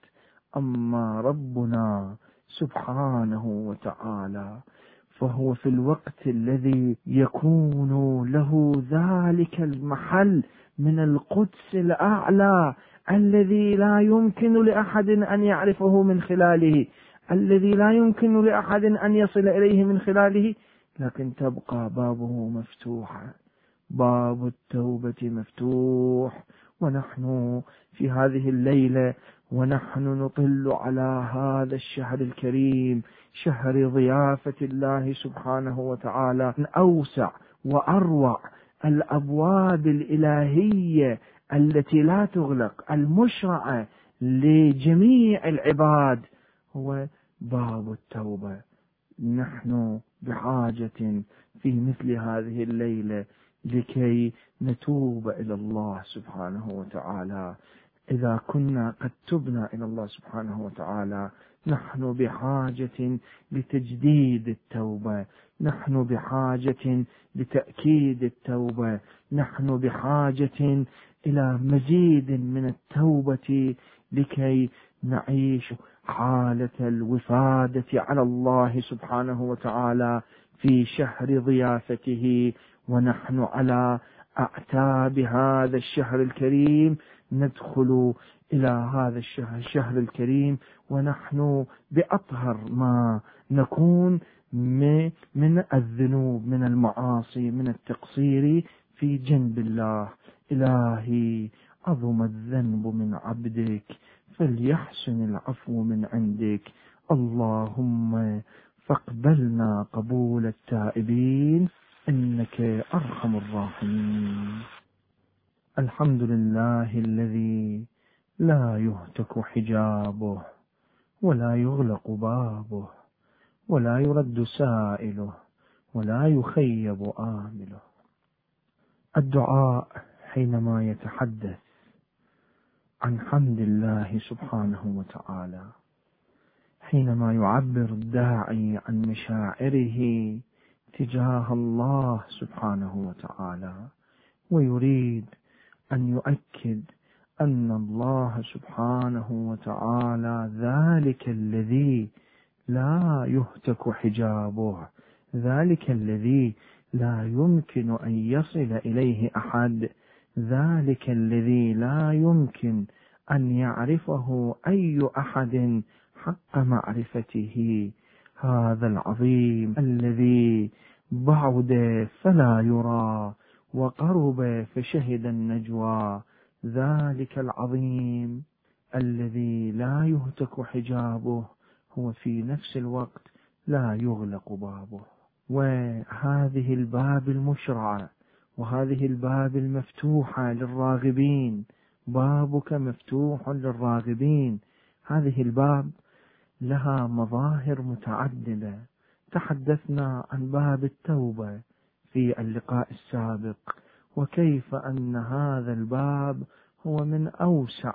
أما ربنا سبحانه وتعالى فهو في الوقت الذي يكون له ذلك المحل من القدس الأعلى الذي لا يمكن لأحد أن يعرفه من خلاله، الذي لا يمكن لأحد أن يصل إليه من خلاله، لكن تبقى بابه مفتوحا. باب التوبة مفتوح. ونحن في هذه الليلة ونحن نطل على هذا الشهر الكريم، شهر ضيافة الله سبحانه وتعالى، من أوسع وأروع الأبواب الإلهية التي لا تغلق، المشرعة لجميع العباد، هو باب التوبة. نحن بحاجة في مثل هذه الليلة لكي نتوب إلى الله سبحانه وتعالى. إذا كنا قد تبنا إلى الله سبحانه وتعالى نحن بحاجة لتجديد التوبة، نحن بحاجة لتأكيد التوبة، نحن بحاجة إلى مزيد من التوبة لكي نعيش حالة الوفادة على الله سبحانه وتعالى في شهر ضيافته. ونحن على أعتاب هذا الشهر الكريم ندخل إلى هذا الشهر, الشهر الكريم ونحن بأطهر ما نكون من الذنوب، من المعاصي، من التقصير في جنب الله. إلهي عظم الذنب من عبدك فليحسن العفو من عندك. اللهم فاقبلنا قبول التائبين إنك أرحم الراحمين. الحمد لله الذي لا يهتك حجابه ولا يغلق بابه ولا يرد سائله ولا يخيب آمله. الدعاء حينما يتحدث عن حمد الله سبحانه وتعالى، حينما يعبر الداعي عن مشاعره تجاه الله سبحانه وتعالى، ويريد أن يؤكد أن الله سبحانه وتعالى ذلك الذي لا يهتك حجابه، ذلك الذي لا يمكن أن يصل إليه أحد، ذلك الذي لا يمكن أن يعرفه أي أحد حق معرفته، هذا العظيم الذي بعد فلا يرى وقرب فشهد النجوى، ذلك العظيم الذي لا يهتك حجابه هو في نفس الوقت لا يغلق بابه. وهذه الباب المشرعة وهذه الباب المفتوحة للراغبين، بابك مفتوح للراغبين، هذه الباب لها مظاهر متعددة. تحدثنا عن باب التوبة في اللقاء السابق، وكيف أن هذا الباب هو من أوسع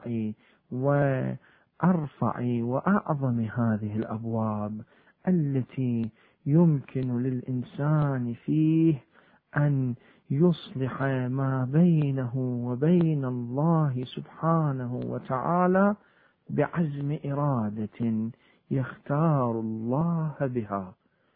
وأرفع وأعظم هذه الأبواب التي يمكن للإنسان فيه أن يصلح ما بينه وبين الله سبحانه وتعالى بعزم إرادة يختار الله بها،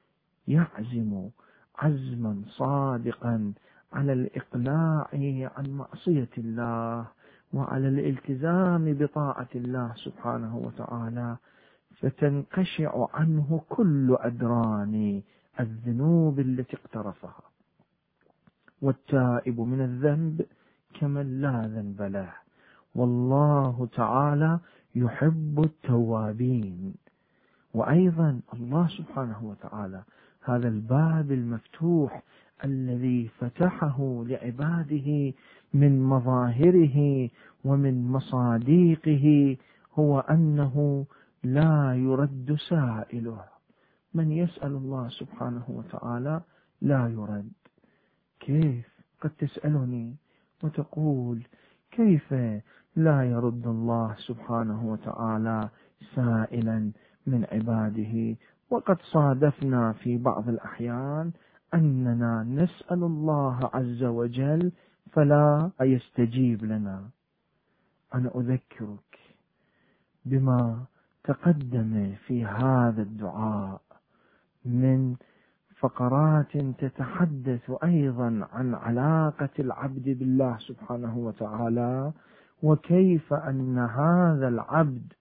يعزم عزما صادقا على الإقلاع عن معصية الله وعلى الالتزام بطاعة الله سبحانه وتعالى، فتنقشع عنه كل أدران الذنوب التي اقترفها. والتائب من الذنب كمن لا ذنب له، والله تعالى يحب التوابين. وأيضا الله سبحانه وتعالى هذا الباب المفتوح الذي فتحه لعباده من مظاهره ومن مصاديقه هو أنه لا يرد سائله. من يسأل الله سبحانه وتعالى لا يرد. كيف؟ قد تسألني وتقول كيف لا يرد الله سبحانه وتعالى سائلا من عباده؟ وقد صادفنا في بعض الأحيان أننا نسأل الله عز وجل فلا يستجيب لنا. أنا أذكرك بما تقدم في هذا الدعاء من فقرات تتحدث أيضا عن علاقة العبد بالله سبحانه وتعالى، وكيف أن هذا العبد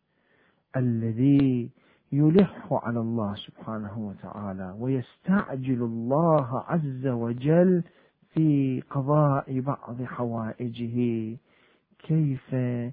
الذي يلح على الله سبحانه وتعالى ويستعجل الله عز وجل في قضاء بعض حوائجه، كيف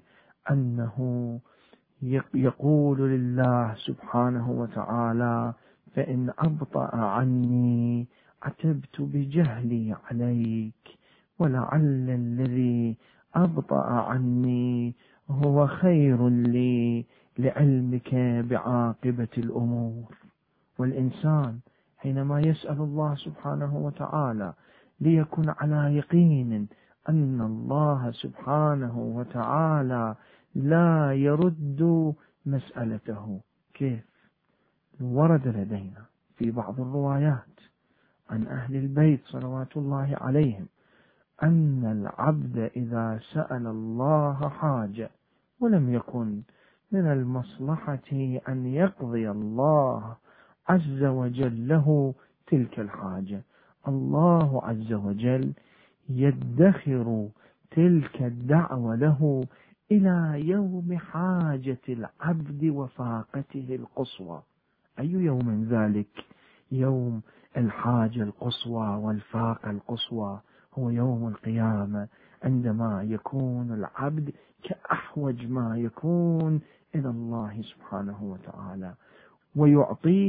أنه يقول لله سبحانه وتعالى فإن أبطأ عني عتبت بجهلي عليك، ولعل الذي أبطأ عني هو خير لي لعلمك بعاقبة الأمور. والإنسان حينما يسأل الله سبحانه وتعالى ليكن على يقين أن الله سبحانه وتعالى لا يرد مسألته، كيف؟ ورد لدينا في بعض الروايات عن أهل البيت صلوات الله عليهم أن العبد إذا سأل الله حاجة ولم يكن من المصلحة أن يقضي الله عز وجل له تلك الحاجة، الله عز وجل يدخر تلك الدعوة له إلى يوم حاجة العبد وفاقته القصوى. أي يوم ذلك؟ يوم الحاجة القصوى والفاقة القصوى، هو يوم القيامة، عندما يكون العبد كأحوج ما يكون إلى الله سبحانه وتعالى، ويعطيه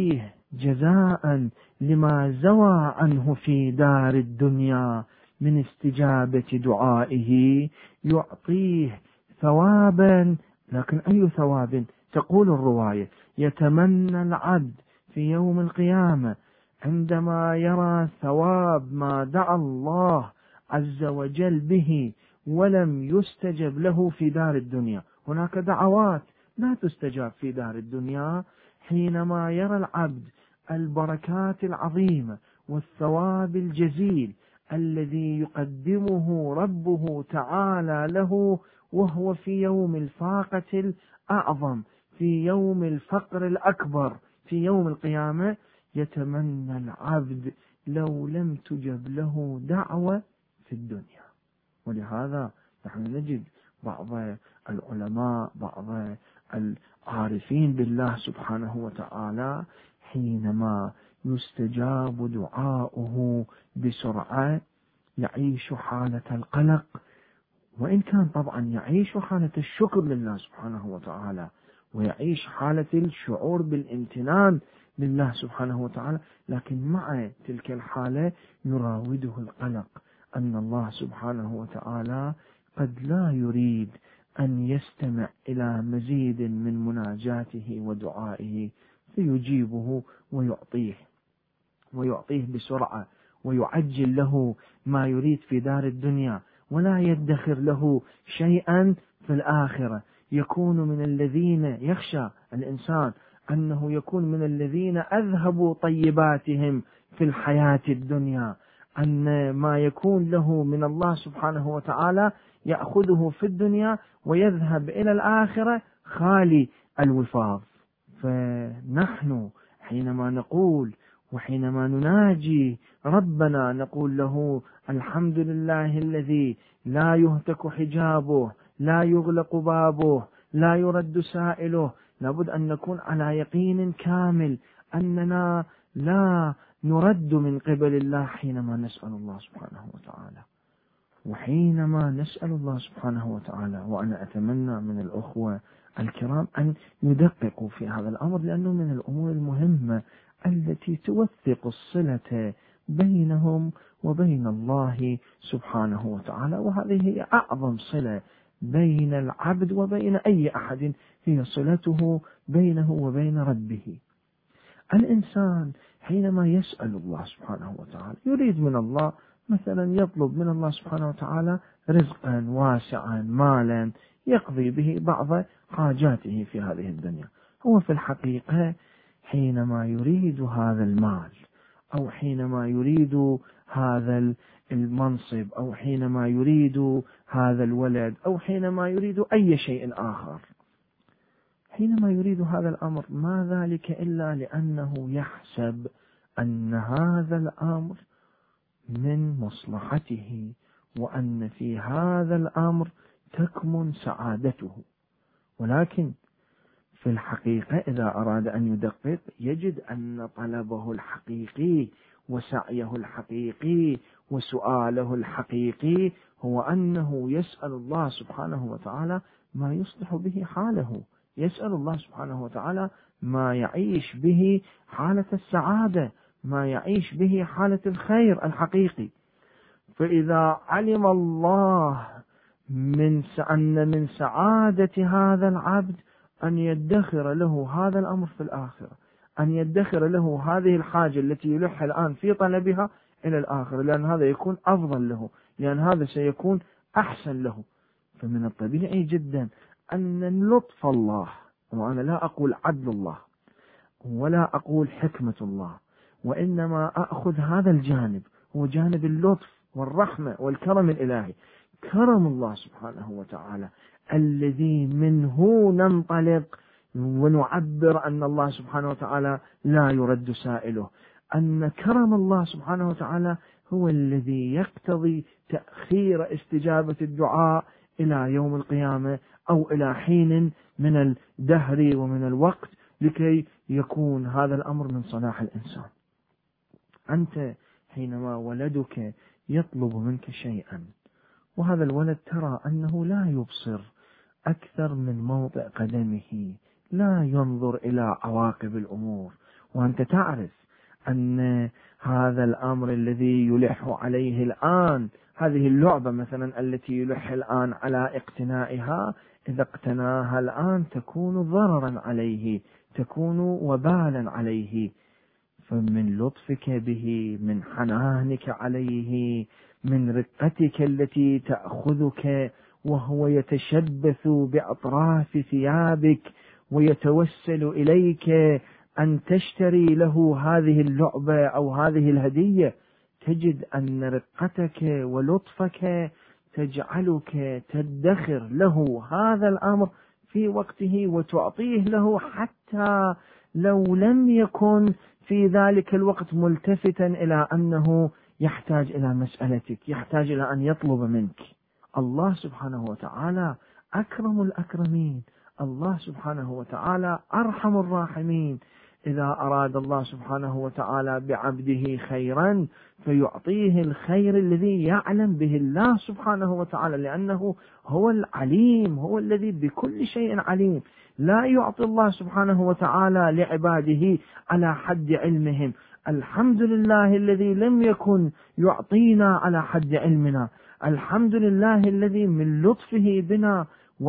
جزاء لما زوى عنه في دار الدنيا من استجابة دعائه يعطيه ثوابا. لكن أي ثواب؟ تقول الرواية: يتمنى العبد في يوم القيامة عندما يرى ثواب ما دعا الله عز وجل به ولم يستجب له في دار الدنيا. هناك دعوات لا تستجاب في دار الدنيا. حينما يرى العبد البركات العظيمة والثواب الجزيل الذي يقدمه ربه تعالى له وهو في يوم الفاقة الأعظم، في يوم الفقر الأكبر، في يوم القيامة، يتمنى العبد لو لم تجب له دعوة في الدنيا. ولهذا نحن نجد بعض العلماء، بعض العارفين بالله سبحانه وتعالى، حينما يستجاب دعاؤه بسرعة يعيش حالة القلق، وإن كان طبعا يعيش حالة الشكر لله سبحانه وتعالى، ويعيش حالة الشعور بالامتنان لله سبحانه وتعالى، لكن مع تلك الحالة يراوده القلق أن الله سبحانه وتعالى قد لا يريد أن يستمع إلى مزيد من مناجاته ودعائه فيجيبه ويعطيه ويعطيه بسرعة، ويعجل له ما يريد في دار الدنيا، ولا يدخر له شيئا في الآخرة. يكون من الذين يخشى الإنسان أنه يكون من الذين أذهبوا طيباتهم في الحياة الدنيا، أن ما يكون له من الله سبحانه وتعالى يأخذه في الدنيا ويذهب إلى الآخرة خالي الوفاض. فنحن حينما نقول وحينما نناجي ربنا نقول له: الحمد لله الذي لا يهتك حجابه، لا يغلق بابه، لا يرد سائله. لابد أن نكون على يقين كامل أننا لا نرد من قبل الله حينما نسأل الله سبحانه وتعالى. وحينما نسأل الله سبحانه وتعالى، وأنا أتمنى من الأخوة الكرام أن يدققوا في هذا الأمر، لأنه من الأمور المهمة التي توثق الصلة بينهم وبين الله سبحانه وتعالى. وهذه هي أعظم صلة بين العبد وبين أي أحد، هي صلته بينه وبين ربه. الإنسان حينما يسأل الله سبحانه وتعالى يريد من الله، مثلا يطلب من الله سبحانه وتعالى رزقا واسعا، مالا يقضي به بعض حاجاته في هذه الدنيا. هو في الحقيقة حينما يريد هذا المال، أو حينما يريد هذا المنصب، أو حينما يريد هذا الولد، أو حينما يريد أي شيء آخر، حينما يريد هذا الأمر ما ذلك إلا لأنه يحسب أن هذا الأمر من مصلحته، وأن في هذا الأمر تكمن سعادته. ولكن في الحقيقة إذا أراد أن يدقق يجد أن طلبه الحقيقي وسعيه الحقيقي وسؤاله الحقيقي هو أنه يسأل الله سبحانه وتعالى ما يصلح به حاله، يسأل الله سبحانه وتعالى ما يعيش به حالة السعادة، ما يعيش به حالة الخير الحقيقي. فإذا علم الله من أن من سعادة هذا العبد أن يدخر له هذا الأمر في الآخرة، أن يدخر له هذه الحاجة التي يلح الآن في طلبها إلى الآخرة، لأن هذا يكون أفضل له، لأن هذا سيكون أحسن له. فمن الطبيعي جدا أن لطف الله، وأنا لا أقول عدل الله ولا أقول حكمة الله، وإنما أخذ هذا الجانب، هو جانب اللطف والرحمة والكرم الإلهي، كرم الله سبحانه وتعالى الذي منه ننطلق ونعبر أن الله سبحانه وتعالى لا يرد سائله، أن كرم الله سبحانه وتعالى هو الذي يقتضي تأخير استجابة الدعاء إلى يوم القيامة أو إلى حين من الدهر ومن الوقت، لكي يكون هذا الأمر من صلاح الإنسان. أنت حينما ولدك يطلب منك شيئا، وهذا الولد ترى أنه لا يبصر أكثر من موضع قدمه، لا ينظر إلى عواقب الأمور، وأنت تعرف أن هذا الأمر الذي يلح عليه الآن، هذه اللعبة مثلا التي يلح الآن على اقتنائها، إذا اقتناها الآن تكون ضررا عليه، تكون وبالا عليه. فمن لطفك به، من حنانك عليه، من رقتك التي تأخذك وهو يتشبث بأطراف ثيابك ويتوسل إليك أن تشتري له هذه اللعبة أو هذه الهدية، تجد أن رقتك ولطفك تجعلك تدخر له هذا الأمر في وقته وتعطيه له، حتى لو لم يكن في ذلك الوقت ملتفتا إلى أنه يحتاج إلى مسألتك، يحتاج إلى أن يطلب منك. الله سبحانه وتعالى أكرم الأكرمين، الله سبحانه وتعالى أرحم الراحمين. إذا أراد الله سبحانه وتعالى بعبده خيرا فيعطيه الخير الذي يعلم به الله سبحانه وتعالى، لأنه هو العليم، هو الذي بكل شيء عليم. لا يعطي الله سبحانه وتعالى لعباده على حد علمهم. الحمد لله الذي لم يكن يعطينا على حد علمنا، الحمد لله الذي من لطفه بنا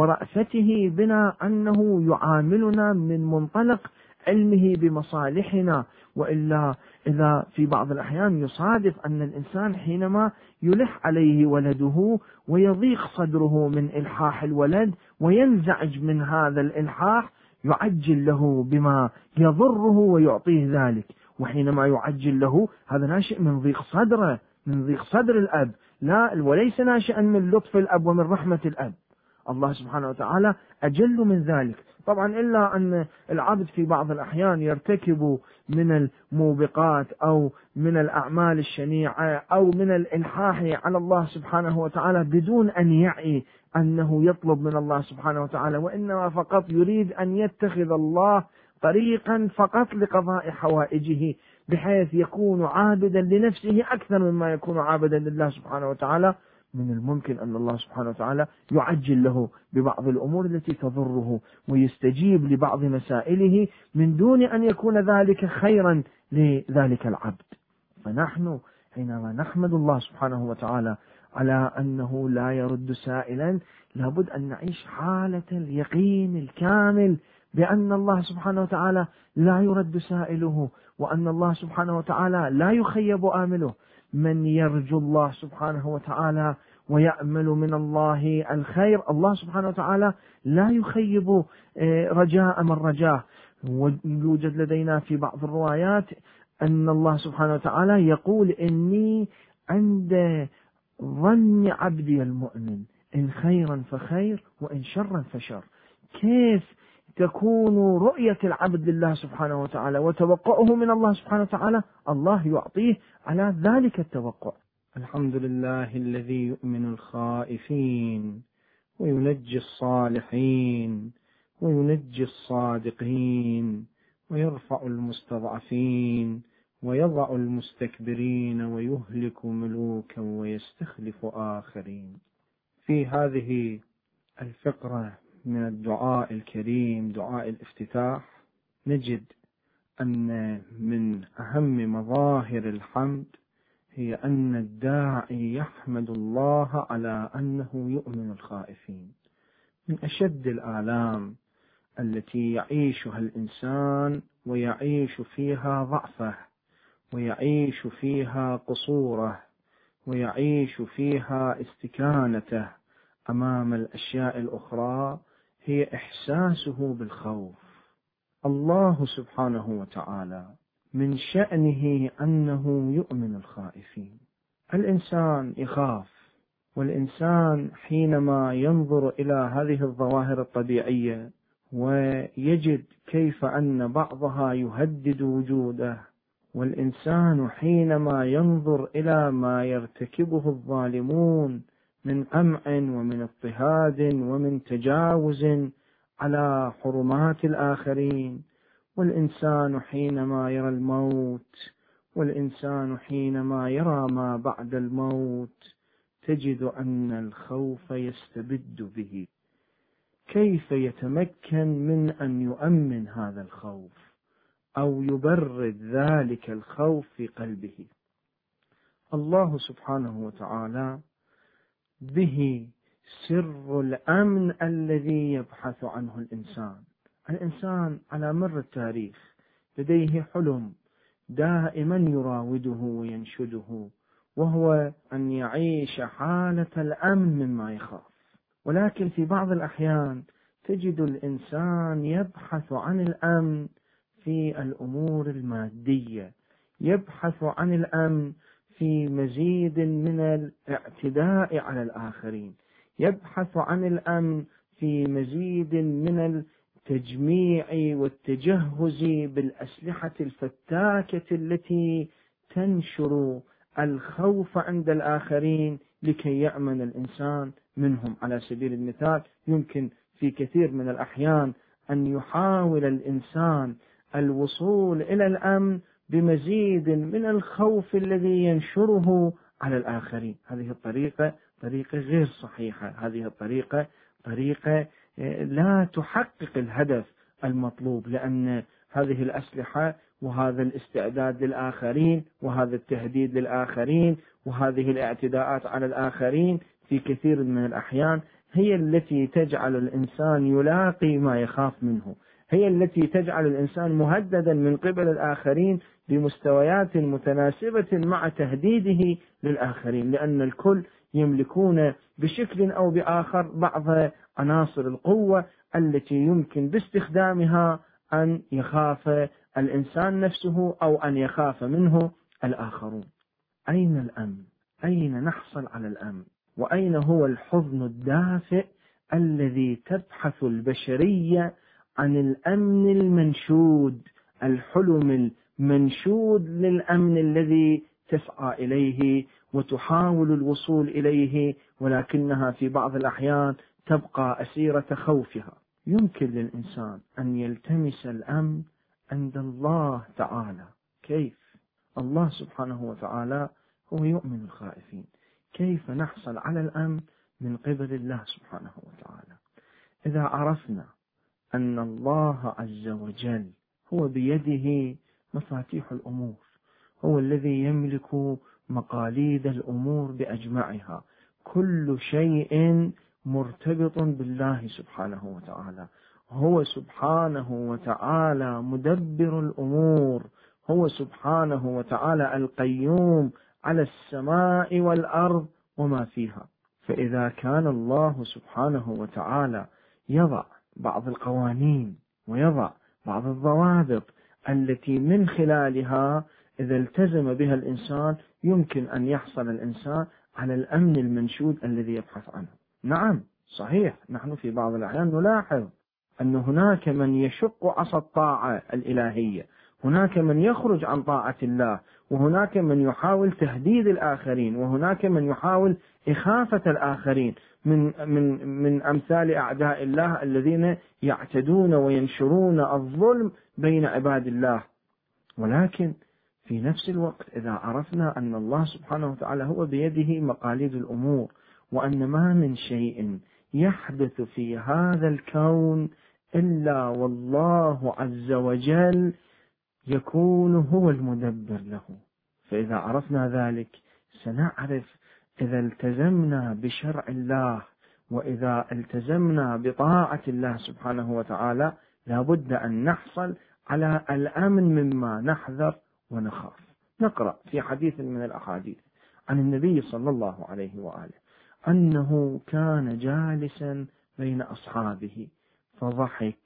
ورأفته بنا أنه يعاملنا من منطلق علمه بمصالحنا. وإلا إذا في بعض الأحيان يصادف أن الإنسان حينما يلح عليه ولده ويضيق صدره من إلحاح الولد وينزعج من هذا الإلحاح، يعجل له بما يضره ويعطيه ذلك. وحينما يعجل له هذا ناشئ من ضيق صدره، من ضيق صدر الأب، لا وليس ناشئا من لطف الأب ومن رحمة الأب. الله سبحانه وتعالى أجل من ذلك. طبعا إلا أن العبد في بعض الأحيان يرتكب من الموبقات أو من الأعمال الشنيعة أو من الإلحاح على الله سبحانه وتعالى بدون أن يعي أنه يطلب من الله سبحانه وتعالى، وإنما فقط يريد أن يتخذ الله طريقا فقط لقضاء حوائجه، بحيث يكون عابدا لنفسه أكثر مما يكون عابدا لله سبحانه وتعالى. من الممكن أن الله سبحانه وتعالى يعجل له ببعض الأمور التي تضره ويستجيب لبعض مسائله من دون أن يكون ذلك خيرا لذلك العبد. فنحن حينما نحمد الله سبحانه وتعالى على أنه لا يرد سائلا، لابد أن نعيش حالة اليقين الكامل بأن الله سبحانه وتعالى لا يرد سائله، وأن الله سبحانه وتعالى لا يخيب آمله. من يرجو الله سبحانه وتعالى ويأمل من الله الخير، الله سبحانه وتعالى لا يخيب رجاء من رجاه. ويوجد لدينا في بعض الروايات أن الله سبحانه وتعالى يقول: إني عند ظن عبدي المؤمن، إن خيرا فخير وإن شرا فشر. كيف تكون رؤية العبد لله سبحانه وتعالى وتوقعه من الله سبحانه وتعالى؟ الله يعطيه على ذلك التوقع. الحمد لله الذي يؤمن الخائفين وينجي الصالحين وينجي الصادقين ويرفع المستضعفين ويضع المستكبرين ويهلك ملوكا ويستخلف آخرين. في هذه الفقرة من الدعاء الكريم، دعاء الافتتاح، نجد أن من أهم مظاهر الحمد هي أن الداعي يحمد الله على أنه يؤمن الخائفين. من أشد الآلام التي يعيشها الإنسان ويعيش فيها ضعفه ويعيش فيها قصوره ويعيش فيها استكانته أمام الأشياء الأخرى هي إحساسه بالخوف. الله سبحانه وتعالى من شأنه أنه يؤمن الخائفين. الإنسان يخاف، والإنسان حينما ينظر إلى هذه الظواهر الطبيعية ويجد كيف أن بعضها يهدد وجوده، والإنسان حينما ينظر إلى ما يرتكبه الظالمون من قمع ومن اضطهاد ومن تجاوز على حرمات الآخرين، والإنسان حينما يرى الموت، والإنسان حينما يرى ما بعد الموت، تجد أن الخوف يستبد به. كيف يتمكن من أن يؤمن هذا الخوف؟ أو يبرد ذلك الخوف في قلبه. الله سبحانه وتعالى به سر الأمن الذي يبحث عنه الإنسان. الإنسان على مر التاريخ لديه حلم دائما يراوده وينشده، وهو أن يعيش حالة الأمن مما يخاف. ولكن في بعض الأحيان تجد الإنسان يبحث عن الأمن في الأمور المادية، يبحث عن الأمن في مزيد من الاعتداء على الآخرين، يبحث عن الأمن في مزيد من التجميع والتجهز بالأسلحة الفتاكة التي تنشر الخوف عند الآخرين لكي يأمن الإنسان منهم. على سبيل المثال، يمكن في كثير من الأحيان أن يحاول الإنسان الوصول إلى الأمن بمزيد من الخوف الذي ينشره على الآخرين. هذه الطريقة طريقة غير صحيحة، هذه الطريقة طريقة لا تحقق الهدف المطلوب، لأن هذه الأسلحة وهذا الاستعداد للآخرين وهذا التهديد للآخرين وهذه الاعتداءات على الآخرين في كثير من الأحيان هي التي تجعل الإنسان يلاقي ما يخاف منه، هي التي تجعل الإنسان مهددا من قبل الآخرين بمستويات متناسبة مع تهديده للآخرين، لأن الكل يملكون بشكل أو بآخر بعض عناصر القوة التي يمكن باستخدامها أن يخاف الإنسان نفسه أو أن يخاف منه الآخرون. أين الأمن؟ أين نحصل على الأمن؟ وأين هو الحضن الدافئ الذي تبحث البشرية عن الأمن المنشود، الحلم المنشود للأمن الذي تسعى إليه وتحاول الوصول إليه، ولكنها في بعض الأحيان تبقى أسيرة خوفها. يمكن للإنسان أن يلتمس الأمن عند الله تعالى. كيف؟ الله سبحانه وتعالى هو يؤمن الخائفين. كيف نحصل على الأمن من قبل الله سبحانه وتعالى؟ إذا عرفنا أن الله عز وجل هو بيده مفاتيح الأمور، هو الذي يملك مقاليد الأمور بأجمعها، كل شيء مرتبط بالله سبحانه وتعالى، هو سبحانه وتعالى مدبر الأمور، هو سبحانه وتعالى القيوم على السماء والأرض وما فيها. فإذا كان الله سبحانه وتعالى يضع بعض القوانين ويضع بعض الضوابط التي من خلالها إذا التزم بها الإنسان يمكن أن يحصل الإنسان على الأمن المنشود الذي يبحث عنه. نعم صحيح، نحن في بعض الأحيان نلاحظ أن هناك من يشق عصا الطاعة الإلهية، هناك من يخرج عن طاعة الله، وهناك من يحاول تهديد الآخرين، وهناك من يحاول إخافة الآخرين من من من أمثال أعداء الله الذين يعتدون وينشرون الظلم بين عباد الله. ولكن في نفس الوقت إذا عرفنا أن الله سبحانه وتعالى هو بيده مقاليد الأمور، وأن ما من شيء يحدث في هذا الكون إلا والله عز وجل يكون هو المدبر له، فإذا عرفنا ذلك سنعرف إذا التزمنا بشرع الله وإذا التزمنا بطاعة الله سبحانه وتعالى لابد أن نحصل على الأمن مما نحذر ونخاف. نقرأ في حديث من الأحاديث عن النبي صلى الله عليه وآله أنه كان جالسا بين أصحابه فضحك،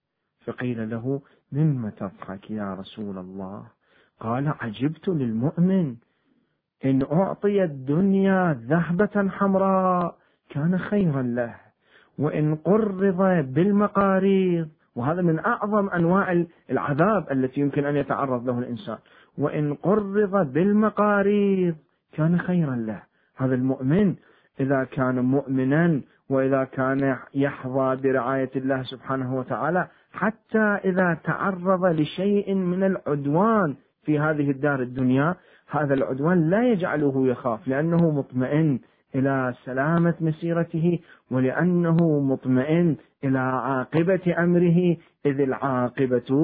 فقيل له: مما تضحك يا رسول الله؟ قال: عجبت للمؤمن إن أعطي الدنيا ذهبة حمراء كان خيرا له، وإن قرض بالمقاريض، وهذا من أعظم أنواع العذاب التي يمكن أن يتعرض له الإنسان، وإن قرض بالمقاريض كان خيرا له. هذا المؤمن إذا كان مؤمنا وإذا كان يحظى برعاية الله سبحانه وتعالى، حتى إذا تعرض لشيء من العدوان في هذه الدار الدنيا، هذا العدوان لا يجعله يخاف، لأنه مطمئن إلى سلامة مسيرته، ولأنه مطمئن إلى عاقبة أمره، إذ العاقبة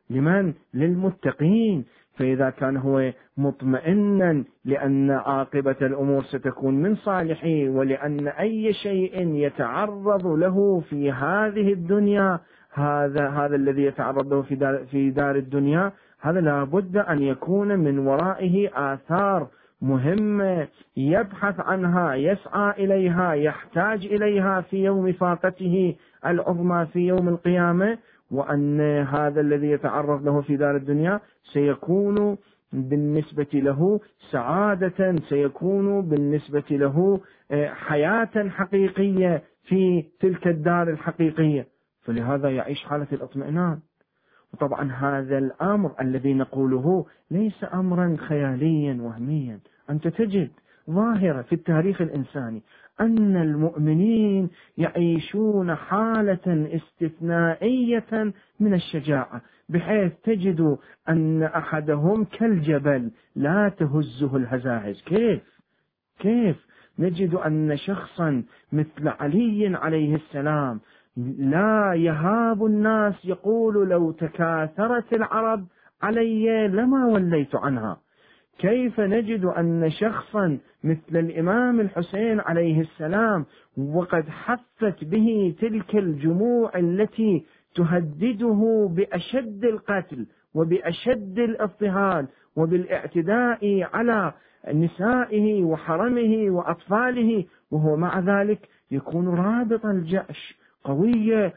لمن؟ للمتقين. فإذا كان هو مطمئنا لأن عاقبة الأمور ستكون من صالحه، ولأن أي شيء يتعرض له في هذه الدنيا، هذا هذا الذي يتعرض له في دار, في دار الدنيا، هذا لابد أن يكون من ورائه آثار مهمة يبحث عنها، يسعى إليها، يحتاج إليها في يوم فاقته العظمى في يوم القيامة، وأن هذا الذي يتعرض له في دار الدنيا سيكون بالنسبة له سعادة، سيكون بالنسبة له حياة حقيقية في تلك الدار الحقيقية، فلهذا يعيش حالة الاطمئنان. وطبعا هذا الأمر الذي نقوله ليس أمرا خياليا وهميا، أنت تجد ظاهرة في التاريخ الإنساني أن المؤمنين يعيشون حالة استثنائية من الشجاعة، بحيث تجد أن أحدهم كالجبل لا تهزه الهزائز. كيف؟ كيف نجد أن شخصا مثل علي عليه السلام لا يهاب الناس، يقول لو تكاثرت العرب علي لما وليت عنها. كيف نجد أن شخصا مثل الإمام الحسين عليه السلام وقد حفت به تلك الجموع التي تهدده بأشد القتل وبأشد الاضطهاد وبالاعتداء على نسائه وحرمه وأطفاله، وهو مع ذلك يكون رابط الجأش، قوية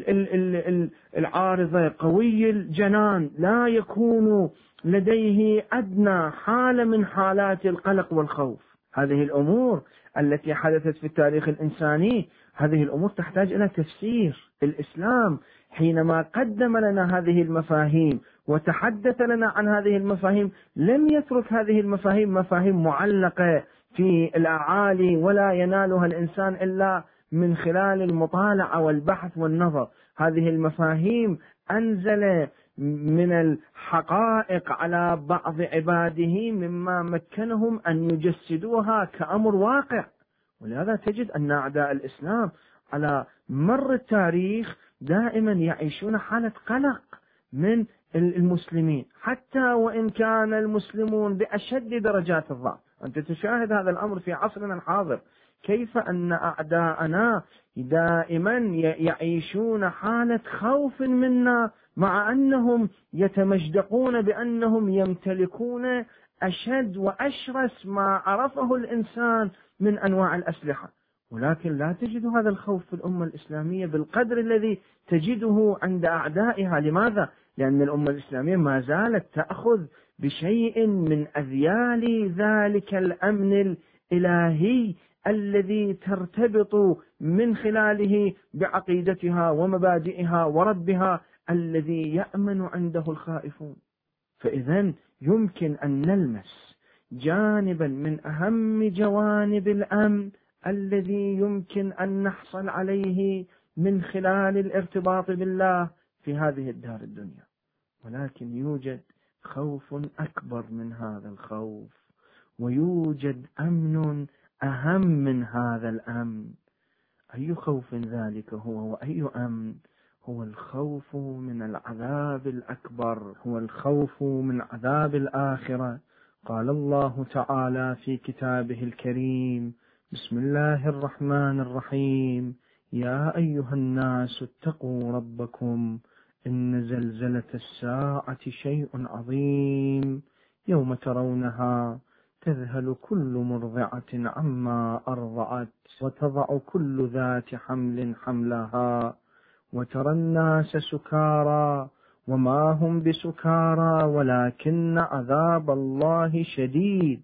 العارضة، قوي الجنان، لا يكون لديه أدنى حالة من حالات القلق والخوف. هذه الأمور التي حدثت في التاريخ الإنساني، هذه الأمور تحتاج إلى تفسير. الإسلام حينما قدم لنا هذه المفاهيم وتحدث لنا عن هذه المفاهيم لم يترك هذه المفاهيم مفاهيم معلقة في الأعالي ولا ينالها الإنسان إلا من خلال المطالعة والبحث والنظر. هذه المفاهيم أنزل من الحقائق على بعض عباده مما مكنهم أن يجسدوها كأمر واقع. ولهذا تجد أن أعداء الإسلام على مر التاريخ دائما يعيشون حالة قلق من المسلمين، حتى وإن كان المسلمون بأشد درجات الضعف. أنت تشاهد هذا الأمر في عصرنا الحاضر، كيف أن أعداءنا دائما يعيشون حالة خوف منا، مع أنهم يتمجدقون بأنهم يمتلكون أشد وأشرس ما عرفه الإنسان من أنواع الأسلحة، ولكن لا تجد هذا الخوف في الأمة الإسلامية بالقدر الذي تجده عند أعدائها. لماذا؟ لأن الأمة الإسلامية ما زالت تأخذ بشيء من أذيال ذلك الأمن الإلهي الذي ترتبط من خلاله بعقيدتها ومبادئها وربها الذي يأمن عنده الخائفون. فإذا يمكن أن نلمس جانبا من أهم جوانب الأمن الذي يمكن أن نحصل عليه من خلال الارتباط بالله في هذه الدار الدنيا، ولكن يوجد خوف أكبر من هذا الخوف، ويوجد أمن أهم من هذا الأمن. أي خوف ذلك هو وأي أمن؟ هو الخوف من العذاب الأكبر، هو الخوف من عذاب الآخرة. قال الله تعالى في كتابه الكريم: بسم الله الرحمن الرحيم: يا أيها الناس اتقوا ربكم إن زلزلة الساعة شيء عظيم يوم ترونها تذهل كل مرضعة عما أرضعت وتضع كل ذات حمل حملها وترى الناس سكارى وما هم بسكارى ولكن عذاب الله شديد.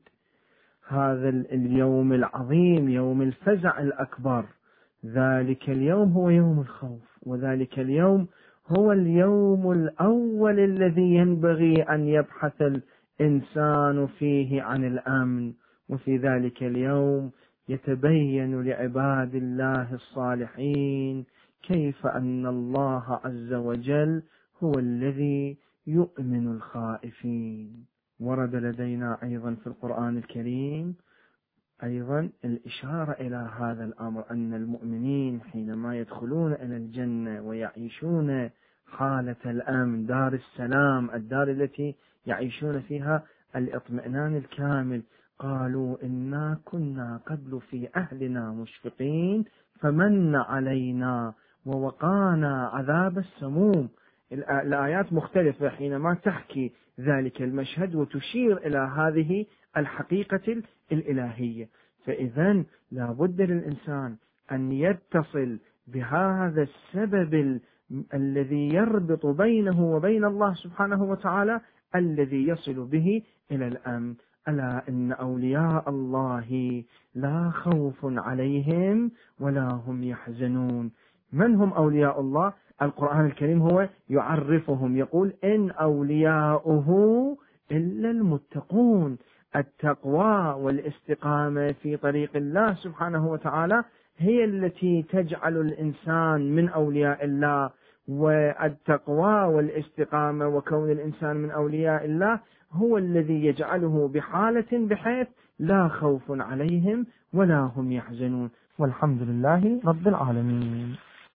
هذا اليوم العظيم، يوم الفزع الأكبر، ذلك اليوم هو يوم الخوف، وذلك اليوم هو اليوم الأول الذي ينبغي أن يبحث الإنسان فيه عن الأمن. وفي ذلك اليوم يتبين لعباد الله الصالحين كيف أن الله عز وجل هو الذي يؤمن الخائفين. ورد لدينا أيضا في القرآن الكريم أيضا الإشارة إلى هذا الأمر، أن المؤمنين حينما يدخلون إلى الجنة ويعيشون حالة الأمن، دار السلام، الدار التي يعيشون فيها الاطمئنان الكامل. قالوا إنا كنا قبل في أهلنا مشفقين فمن علينا ووقانا عذاب السموم. الآيات مختلفة حينما تحكي ذلك المشهد وتشير إلى هذه الحقيقة الإلهية. فإذا لا بد للإنسان أن يتصل بهذا السبب ال... الذي يربط بينه وبين الله سبحانه وتعالى، الذي يصل به إلى الأمن. ألا إن أولياء الله لا خوف عليهم ولا هم يحزنون. من هم أولياء الله؟ القرآن الكريم هو يعرفهم، يقول إن أولياؤه إلا المتقون. التقوى والاستقامة في طريق الله سبحانه وتعالى هي التي تجعل الإنسان من أولياء الله، والتقوى والاستقامة وكون الإنسان من أولياء الله هو الذي يجعله بحالة بحيث لا خوف عليهم ولا هم يحزنون. والحمد لله رب العالمين.